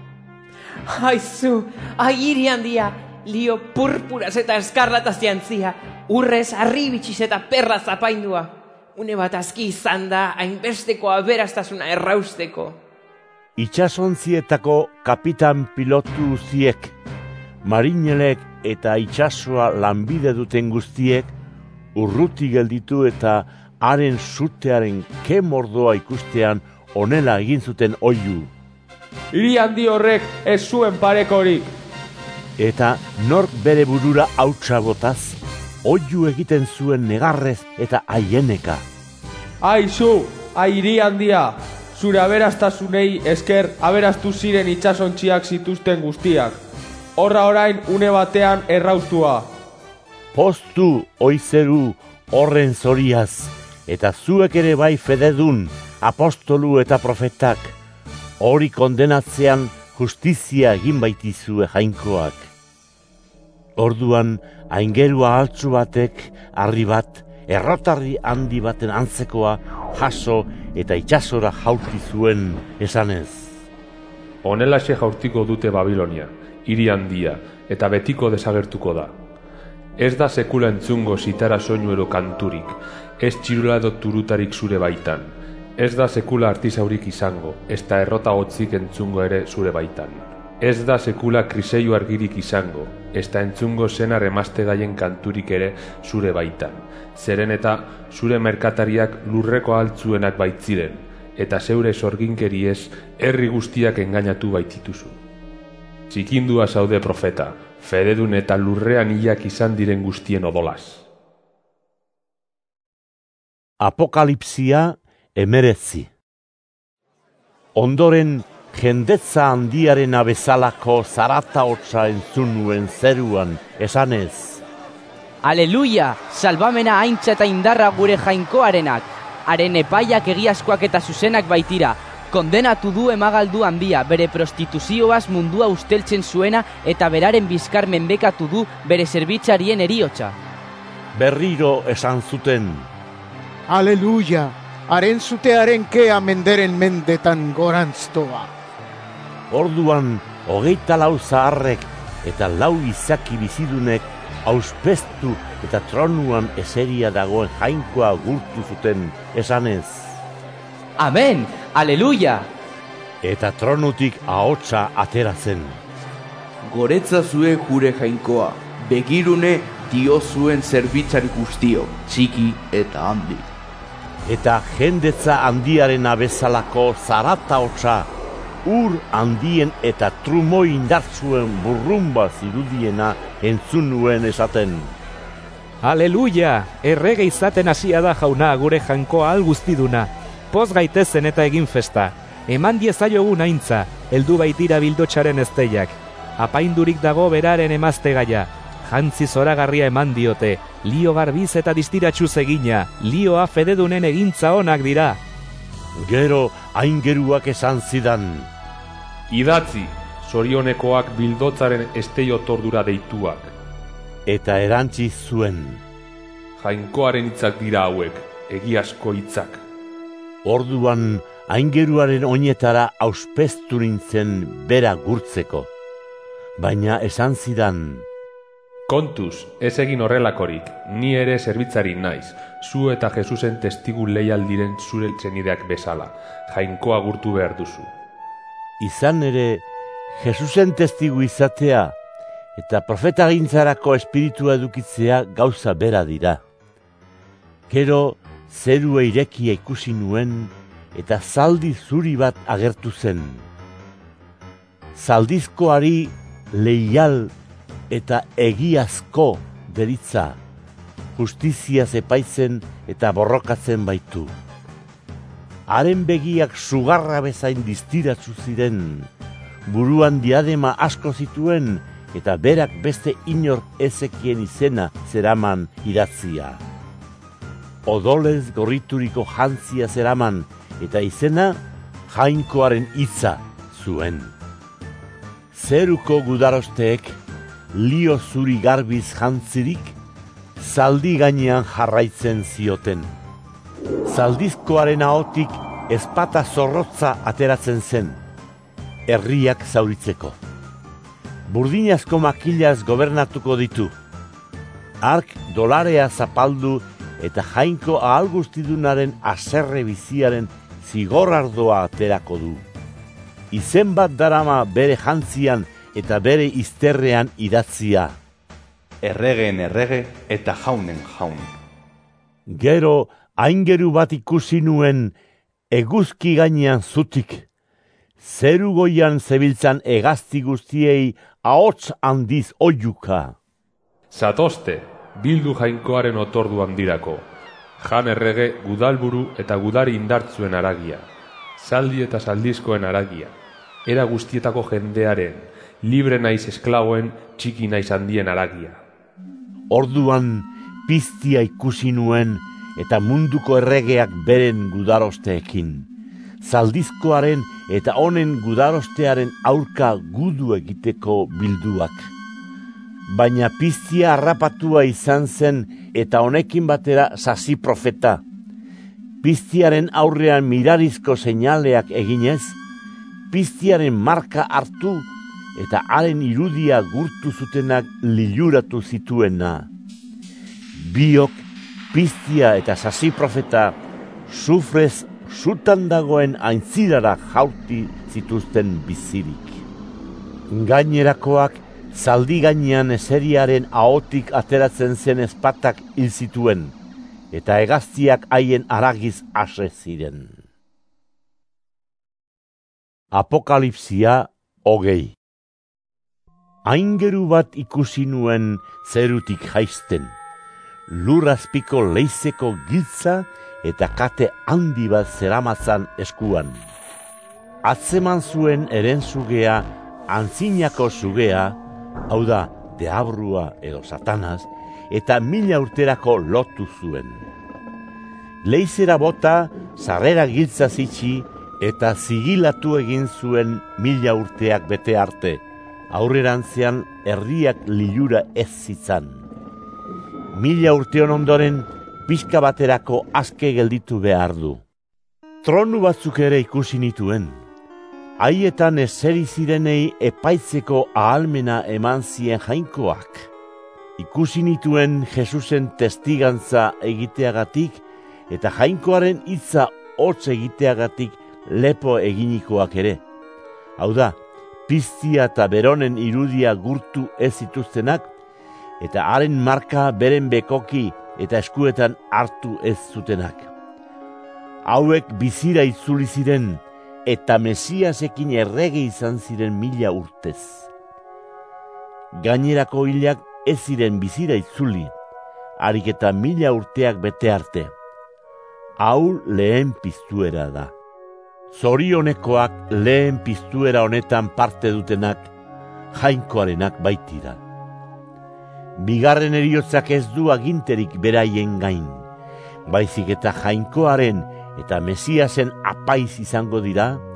Aizu, agiri handia, lio purpuraz eta eskarlataz jantzia, urrez arribitxiz eta perla zapaindua. Une bat azki izan da, hainbesteko aberastasuna errausteko. Itxasontzietako kapitan pilotu ziek, marinelek eta itxasoa lanbide duten guztiek, urruti gelditu eta haren sutearen kemordoa ikustean onela egin zuten oihu. Hiri handi horrek ez zuen parekorik. Eta nork bere burura hautsa botaz, oihu egiten zuen negarrez eta aieneka. Aizu, airi handia, zure aberastasunei esker aberastu ziren itxasontziak zituzten guztiak. Horra orain une batean erraustua. Postu oizeru horren zoriaz, eta zuek ere bai fededun, apostolu eta profetak, hori kondenatzean justizia egin baitizue jainkoak. Orduan, aingerua altzu batek, harri bat, errotarri handi baten antzekoa, jaso eta itxasora jauti zuen esanez. Honelaxe jaurtiko dute Babilonia, hiri handia, eta betiko desagertuko da. Ez da sekula entzungo zitara soinuero kanturik, ez txirulado turutarik zure baitan. Ez da sekula artizaurik izango, ez da errota hotzik entzungo ere zure baitan. Ez da sekula kriseio argirik izango, ez da entzungo zenar emazte gaien kanturik ere zure baitan. Zeren eta zure merkatariak lurreko altzuenak baitziren, eta zeure sorginkeriez herri guztiak engainatu baitituzu. Txikindua zaude profeta, fededun eta lurrean hilak izan diren guztien odolaz. Apokalipsia emeretzi. Ondoren, jendetza handiaren abezalako zarata hotza entzun nuen zeruan, esanez. Aleluia, salbamena haintza eta indarra gure jainkoarenak, haren epaiak egiazkoak eta zuzenak baitira, kondenatu du emagaldu handia, bere prostituzioaz mundua usteltzen zuena eta beraren bizkar menbekatu du bere zerbitzarien eriotza. Berriro esan zuten. Aleluia, haren zutearen kea menderen mendetan gorantztoa. Orduan, hogeita lau zaharrek eta lau izaki bizidunek auspeztu eta tronuan eseria dagoen jainkoa gurtu zuten esanez. Amen, aleluia! Eta tronutik ahotsa atera zen. Goretza zuen jure jainkoa, begirune dio zuen zerbitzari guztio, txiki eta handi. Eta jendetza handiaren abezalako zarata hotsa, ur handien eta trumoi indartzuen burrumba zirudiena entzun nuen esaten. Aleluia! Errege izaten hasia da jauna gure jainkoa alguztiduna. Poz gaitezen eta egin festa. Eman diezaiogun aintza, heldu baitira bildotxaren ezteiak. Apaindurik dago beraren emazte gaia. Jantzi zoragarria eman diote, lio garbiz eta distiratxuz egina, lioa fededunen egintza onak dira. Gero aingeruak esan zidan. Idatzi, zorionekoak bildotzaren esteiotordura deituak. Eta erantzi zuen. Jainkoaren hitzak dira hauek, egiazko hitzak. Orduan, aingeruaren oinetara auspeztu nintzen bera gurtzeko. Baina esan zidan. Kontuz, ez egin horrelakorik, ni ere zerbitzari naiz, zu eta Jesusen testigu leial diren zure senideak bezala, jainkoa gurtu behar duzu. Izan ere, Jesusen testigu izatea eta profetagintzarako espiritua edukitzea gauza bera dira. Gero, zerua irekia ikusi nuen eta zaldi zuri bat agertu zen. Zaldizkoari leial eta egiazko deritza, justizia epaitzen eta borrokatzen baitu. Haren begiak sugarra bezain distiratzu ziren, buruan diadema asko zituen eta berak beste inork ezekien izena zeraman idatzia. Odolez gorrituriko jantzia zeraman eta izena jainkoaren hitza zuen. Zeruko gudarosteek lio zuri garbiz jantzirik, zaldi gainean jarraitzen zioten. Zaldizkoaren ahotik ezpata zorrotza ateratzen zen, herriak zauritzeko. Burdinazko makilaz gobernatuko ditu. Ark dolarea zapaldu eta jainko ahal guztidunaren aserre biziaren zigorardoa aterako du. Izen bat darama bere jantzian eta bere izterrean idatzia. Erregeen errege eta jaunen jaun. Gero, aingeru bat ikusi nuen eguzki gainean zutik. Zeru goian zebiltzan hegazti guztiei ahots handiz oiuka. Zatozte, bildu jainkoaren otorduan dirako. Jan errege gudalburu eta gudari indartzuen aragia. Zaldi eta zaldizkoen aragia. Era guztietako jendearen, libre naiz esklaboen, txiki naiz handien aragia. Orduan piztia ikusi nuen eta munduko erregeak beren gudarosteekin. Zaldizkoaren eta honen gudarostearen aurka gudu egiteko bilduak. Baina piztia harrapatua izan zen eta honekin batera sasi profeta. Piztiaren aurrean mirarizko seinaleak eginez, piztiaren marka hartu eta haren irudia gurtu zutenak liluratu zituena. Biok, piztia eta sasi profeta, sufrez sutan dagoen aintzirara jauti zituzten bizirik. Gainerakoak, zaldi gainean eseriaren ahotik ateratzen zen ezpatak hil zituen, eta hegaztiak haien aragiz ase ziren. Apokalipsia hogei. Aingeru bat ikusi nuen zerutik jaisten, lurrazpiko leizeko giltza eta kate handi bat zeramatzan eskuan. Atzeman zuen erenzugea, antzinako zugea, hau da, deabrua edo satanaz, eta mila urterako lotu zuen. Leizera bota, sarrera giltza zitsi, eta zigilatu egin zuen mila urteak bete arte, aurrerantzean herriak lilura ez zitzan. Mila urteon ondoren, pixka baterako aske gelditu behar du. Tronu batzuk ere ikusi nituen. Haietan eseri zirenei epaitzeko ahalmena eman zien jainkoak. Ikusi nituen Jesusen testigantza egiteagatik eta jainkoaren hitza hotz egiteagatik lepo eginikoak ere. Hau da, piztia eta beronen irudia gurtu ez zituztenak eta haren marka beren bekoki eta eskuetan hartu ez zutenak. Hauek bizira itzuli ziren eta Mesiasekin errege izan ziren mila urtez. Gainerako hilak ez ziren bizira itzuli, harik eta mila urteak bete arte. Hau lehen piztuera da. Zorionekoak lehen piztuera honetan parte dutenak, jainkoarenak baitira. Bigarren heriotzak ez du aginterik beraien gain, baizik eta jainkoaren eta Mesiasen apaiz izango dira,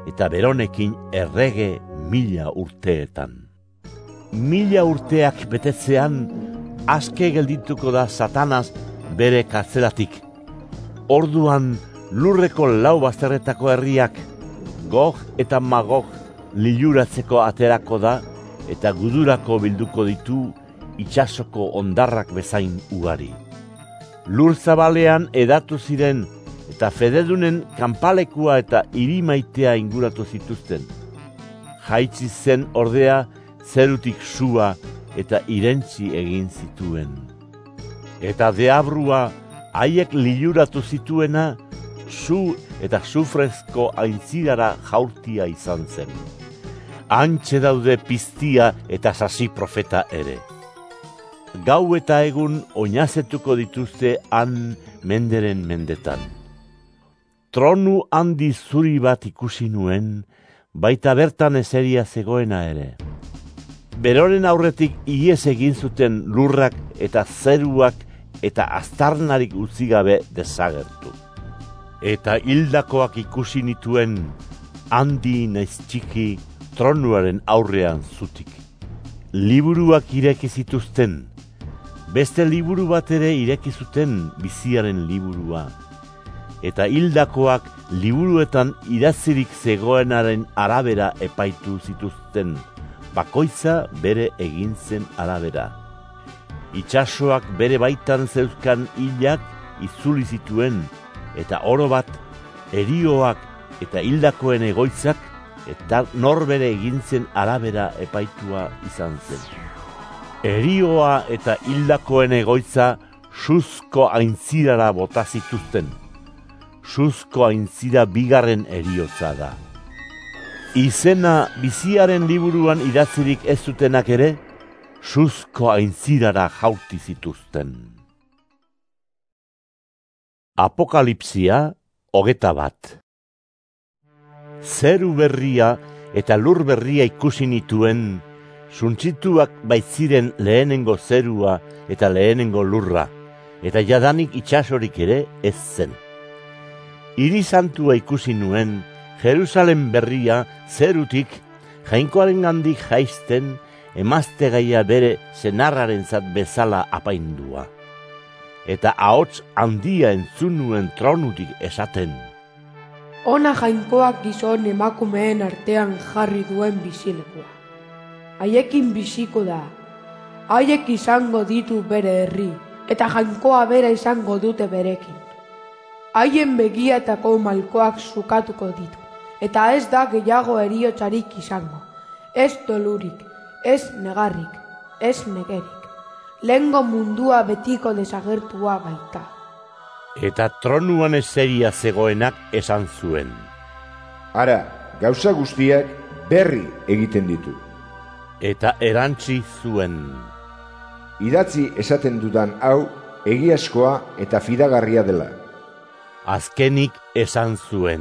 eta Beronekin errege mila urteetan. Mila urteak betetzean, aske geldituko da Satanaz bere kartzelatik. Orduan lurreko lau bazterretako herriak, Gog eta Magog liluratzeko aterako da, eta gudurako bilduko ditu itsasoko ondarrak bezain ugari. Lur zabalean edatu ziren, eta fededunen kanpalekua eta irimaitea inguratu zituzten. Jaitsi zen ordea zerutik sua eta irentzi egin zituen. Eta deabrua haiek liluratu zituena, su eta sufrezko aintzirara jaurtia izan zen. Antxe daude piztia eta sasi profeta ere. Gau eta egun oinazetuko dituzte han menderen mendetan. Tronu handi zuri bat ikusi nuen, baita bertan eseria zegoena ere. Beroren aurretik ihes egin zuten lurrak eta zeruak eta aztarnarik utzigabe desagertu. Eta hildakoak ikusi nituen handi naiz txiki tronuaren aurrean zutik. Liburuak ireki zituzten, beste liburu bat ere ireki zuten biziaren liburua. Eta hildakoak liburuetan idatzirik zegoenaren arabera epaitu zituzten, bakoitza bere egin zen arabera. Itsasoak bere baitan zeuzkan hilak itzuli zituen, eta oro bat, erioak eta hildakoen egoitzak, eta norbere egintzen arabera epaitua izan zen. Erioa eta hildakoen egoitza suzko aintzirara bota zituzten. Suzko aintzira bigarren eriotza da. Izena biziaren liburuan idatzirik ez zutenak ere, suzko aintzirara jauti zituzten. Apokalipsia hogeta bat. Zeru berria eta lur berria ikusi nituen, suntzituak baitziren lehenengo zerua eta lehenengo lurra, eta jadanik itsasorik ere ez zen. Hiri santua ikusi nuen, Jerusalem berria zerutik, jainkoaren gandik jaisten, emazte gaia bere senarraren zat bezala apaindua. Eta ahots handia entzun nuen tronutik esaten. Ona jainkoak gizon emakumeen artean jarri duen bizilekua. Haiekin biziko da, haiek izango ditu bere herri, eta jainkoa bera izango dute berekin. Haien begietako malkoak sukatuko ditu, eta ez da gehiago heriotzarik izango, ez dolurik, ez negarrik, ez negerik. Lehengo mundua betiko desagertua baita. Eta tronuan eseria zegoenak esan zuen. Ara, gauza guztiak berri egiten ditu. Eta erantzi zuen. Idatzi esaten dudan hau egiazkoa eta fidagarria dela. Azkenik esan zuen.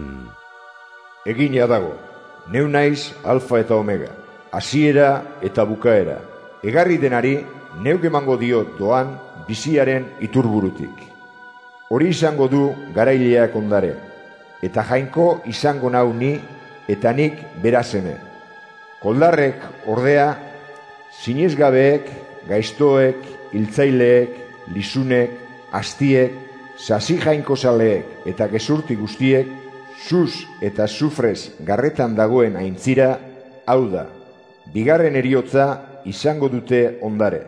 Egina dago, neu naiz alfa eta omega, hasiera eta bukaera. Egarri denari neuk emango dio doan biziaren iturburutik. Hori izango du garaileak ondare, eta jainko izango nau ni eta nik berazene. Koldarrek ordea, sinesgabeek, gaiztoek, hiltzaileek, lizunek, astiek, sasi jainko zaleek eta gezurti guztiek, sus eta sufrez garretan dagoen aintzira, hau da, bigarren eriotza izango dute ondare.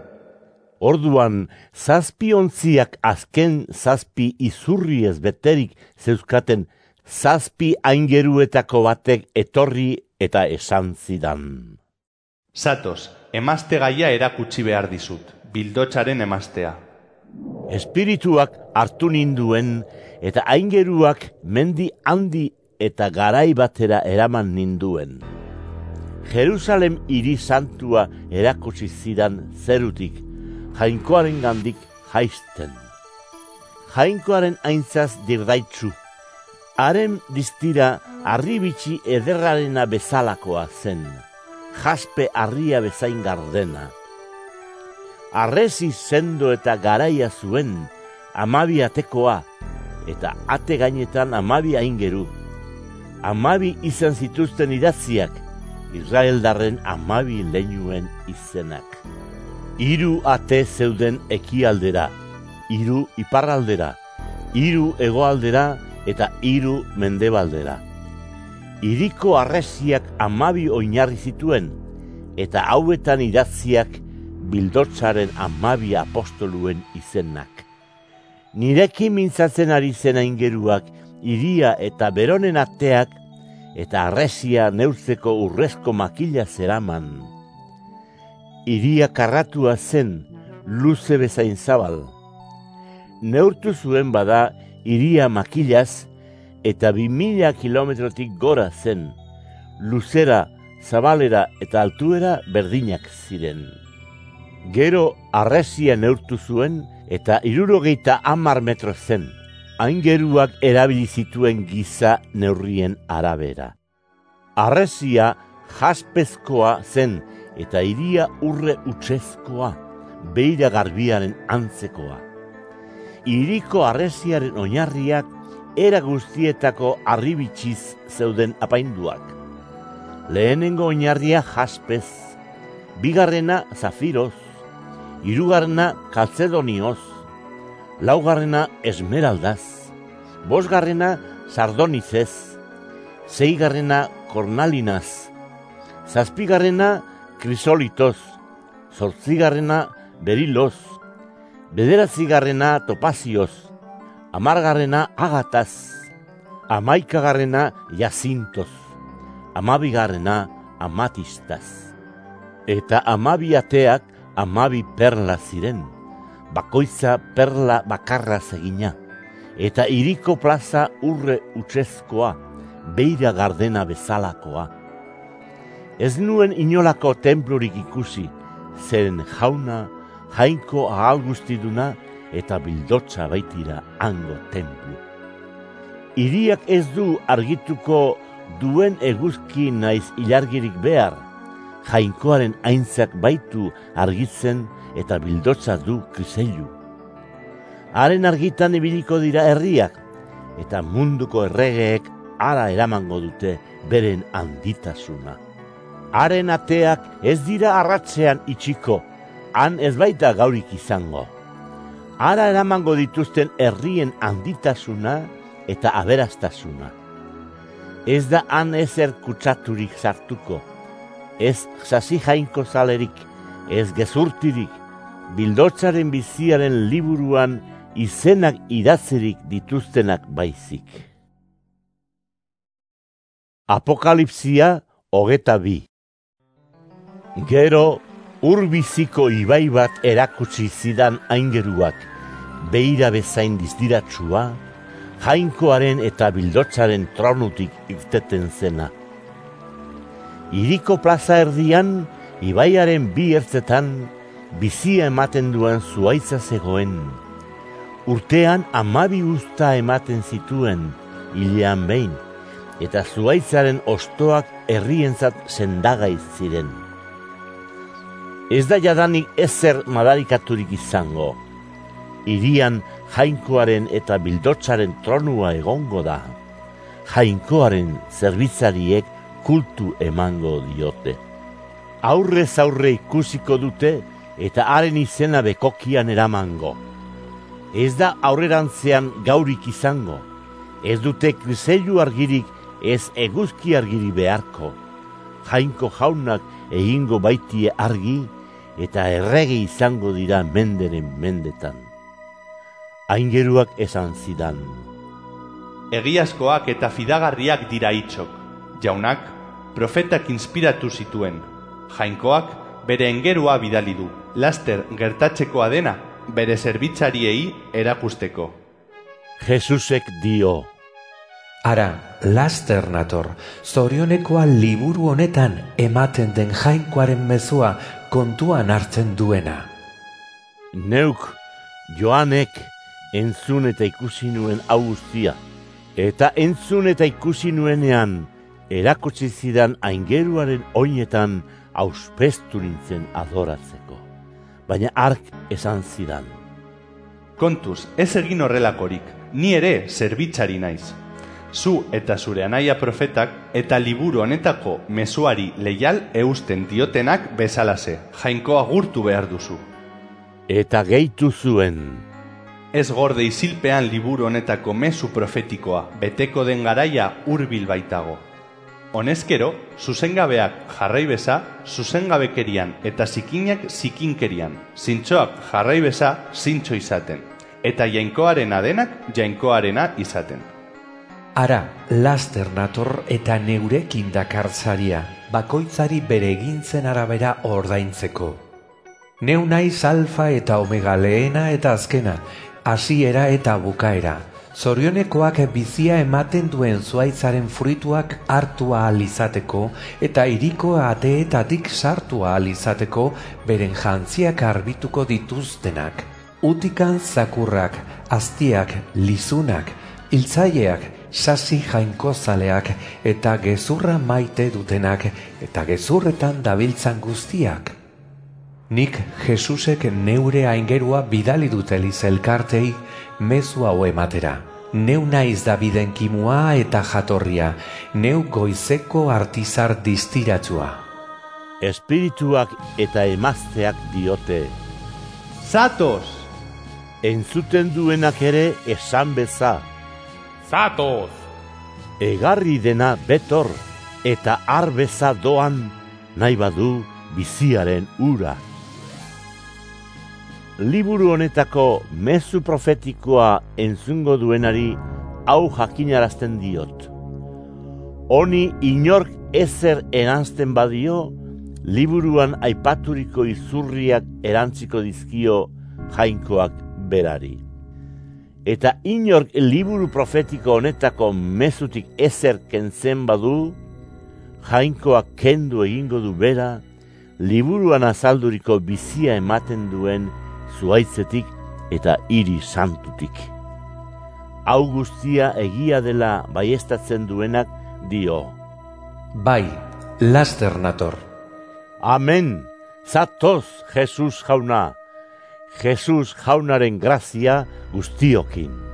Orduan, zazpi ontziak azken zazpi izurriez beterik zeuzkaten zazpi aingeruetako batek etorri eta esan zidan. Zatoz, emazte gaia erakutsi behar dizut, bildotxaren emaztea. Espirituak hartu ninduen eta aingeruak mendi handi eta garai batera eraman ninduen. Jerusalem hiri santua erakutsi zidan zerutik, jainkoaren gandik jaisten. Jainkoaren aintzaz dirdaitzu, haren diztira arribitxi ederrarena bezalakoa zen, jaspe harria bezain gardena. Arrezi sendo eta garaia zuen, amabi atekoa, eta ate gainetan amabi aingeru. Amabi izan zituzten idatziak, Israeldarren amabi leinuen izenak. Hiru ate zeuden ekialdera, hiru iparraldera, hiru hegoaldera eta hiru mendebaldera. Hiriko harresiak amabi oinarri zituen, eta hauetan idatziak Bildotzaren amabi apostoluen izenak. Nirekin mintzatzen ari zen aingeruak hiria eta beronen ateak eta harresia neurtzeko urrezko makila zeraman. Hiria karratua zen, luze bezain zabal. Neurtu zuen bada hiria makilaz eta bi mila kilometrotik gora zen, luzera, zabalera eta altuera berdinak ziren. Gero harresia neurtu zuen eta hirurogeita hamar metro zen, aingeruak erabili zituen giza neurrien arabera. Harresia jaspezkoa zen eta hiria urre utzezkoa, beira garbiaren antzekoa. Hiriko harresiaren oinarriak era guztietako harribitxiz zeuden apainduak. Lehenengo oinarria jaspez, bigarrena zafiroz, hirugarrena kalzedonioz, laugarrena esmeraldaz, bosgarrena sardonizez, seigarrena kornalinaz, zazpigarrena krisolitoz, zortzigarrena beriloz, bederatzigarrena topazioz, hamargarrena agataz, hamaikagarrena jazintoz, hamabigarrena amatistaz. Eta hamabi ateak hamabi perla ziren, bakoitza perla bakarra egina, eta hiriko plaza urre utzezkoa, beira gardena bezalakoa. Ez nuen inolako tenplurik ikusi, zeren jauna, jainko ahal guztiduna eta Bildotza baitira hango tenplu. Hiriak ez du argituko duen eguzki naiz ilargirik behar, jainkoaren aintzak baitu argitzen eta Bildotza du kriseilu. Haren argitan ibiliko dira herriak, eta munduko erregeek ara eramango dute beren handitasuna. Haren ateak ez dira arratzean itxiko, han ez baita gaurik izango. Ara eramango dituzten herrien handitasuna eta aberastasuna. Ez da han ezer kutsaturik sartuko, ez sasi jainko zalerik, ez gezurtirik, Bildotzaren biziaren liburuan izenak idatzerik dituztenak baizik. Apokalipsia hogeta bi. Gero, urbiziko ibai bat erakutsi zidan aingeruak, beira bezain dizdiratsua, jainkoaren eta Bildotzaren tronutik irteten zena. Hiriko plaza erdian, ibaiaren bi ertzetan, bizia ematen duen zuaitza zegoen. Urtean hamabi usta ematen zituen, hilean behin, eta zuaitzaren ostoak herrientzat sendagai ziren. Ez da jadanik ezer madarikaturik izango. Hirian jainkoaren eta Bildotzaren tronua egongo da. Jainkoaren zerbitzariek kultu emango diote. Aurrez aurre ikusiko dute eta haren izena bekokian eramango. Ez da aurrerantzean gaurik izango. Ez dute kriseilu argirik, ez eguzki argiri beharko. Jainko jaunak egingo baitie argi eta errege izango dira menderen mendetan. Aingeruak esan zidan. Egiazkoak eta fidagarriak dira itxok. Jaunak, profetak inspiratu zituen. Jainkoak bere engerua bidali du. Laster gertatzekoa dena, bere zerbitzariei erakusteko. Jesusek dio. Ara, laster nator, zorionekoa liburu honetan ematen den jainkoaren mezua kontuan hartzen duena. Neuk, Joanek, entzun eta ikusi nuen hau guztia, eta entzun eta ikusi nuenean, erakutsi zidan aingeruaren oinetan auspestu nintzen adoratzeko. Baina hark esan zidan. Kontuz, ez egin horrelakorik, ni ere zerbitzari naiz. zu eta zure anaia profetak eta liburu honetako mezuari leial eusten diotenak bezalase, Jainkoa gurtu behar duzu. Eta gehitu zuen. Ez gorde isilpean liburu honetako mezu profetikoa, beteko den garaia hurbil baitago. Honezkero, zuzengabeak jarrai beza, zuzengabekerian eta zikinak zikinkerian, zintxoak jarrai beza, zintxo izaten, eta jainkoarena denak jainkoarena izaten. Ara, laster nator eta neurekin dakartzaria, bakoitzari bere egintzen arabera ordaintzeko. Neu naiz alfa eta omega, lehena eta azkena, hasiera eta bukaera. Zorionekoak bizia ematen duen zuaitzaren fruituak hartu ahal izateko eta hiriko ateetatik sartu ahal izateko beren jantziak arbituko dituztenak. Utikan zakurrak, aztiak, lizunak, hiltzaileak, sasi jainkozaleak eta gezurra maite dutenak eta gezurretan dabiltzan guztiak. Nik Jesusek neure aingerua bidali dut Eliz elkartei mezu hau ematera. Neu naiz Daviden kimua eta jatorria, neu goizeko artizar distiratsua. Espirituak eta emazteak diote. Zatoz! Entzuten duenak ere esan beza. Zatoz! Egarri dena betor eta arbeza doan nahi badu biziaren ura. Liburu honetako mezu profetikoa entzungo duenari hau jakinarazten diot. Honi inork ezer eranzten badio, liburuan aipaturiko izurriak erantziko dizkio Jainkoak berari. Eta inork liburu profetiko honetako mezutik ezer kentzen badu, Jainkoak kendu egingo du bera, liburuan azalduriko bizia ematen duen zuaitzetik eta hiri santutik. Hau guztia egia dela baieztatzen duenak dio. Bai, laster nator. Amen, zatoz Jesus jauna. Jesus jaunaren grazia guztiokin.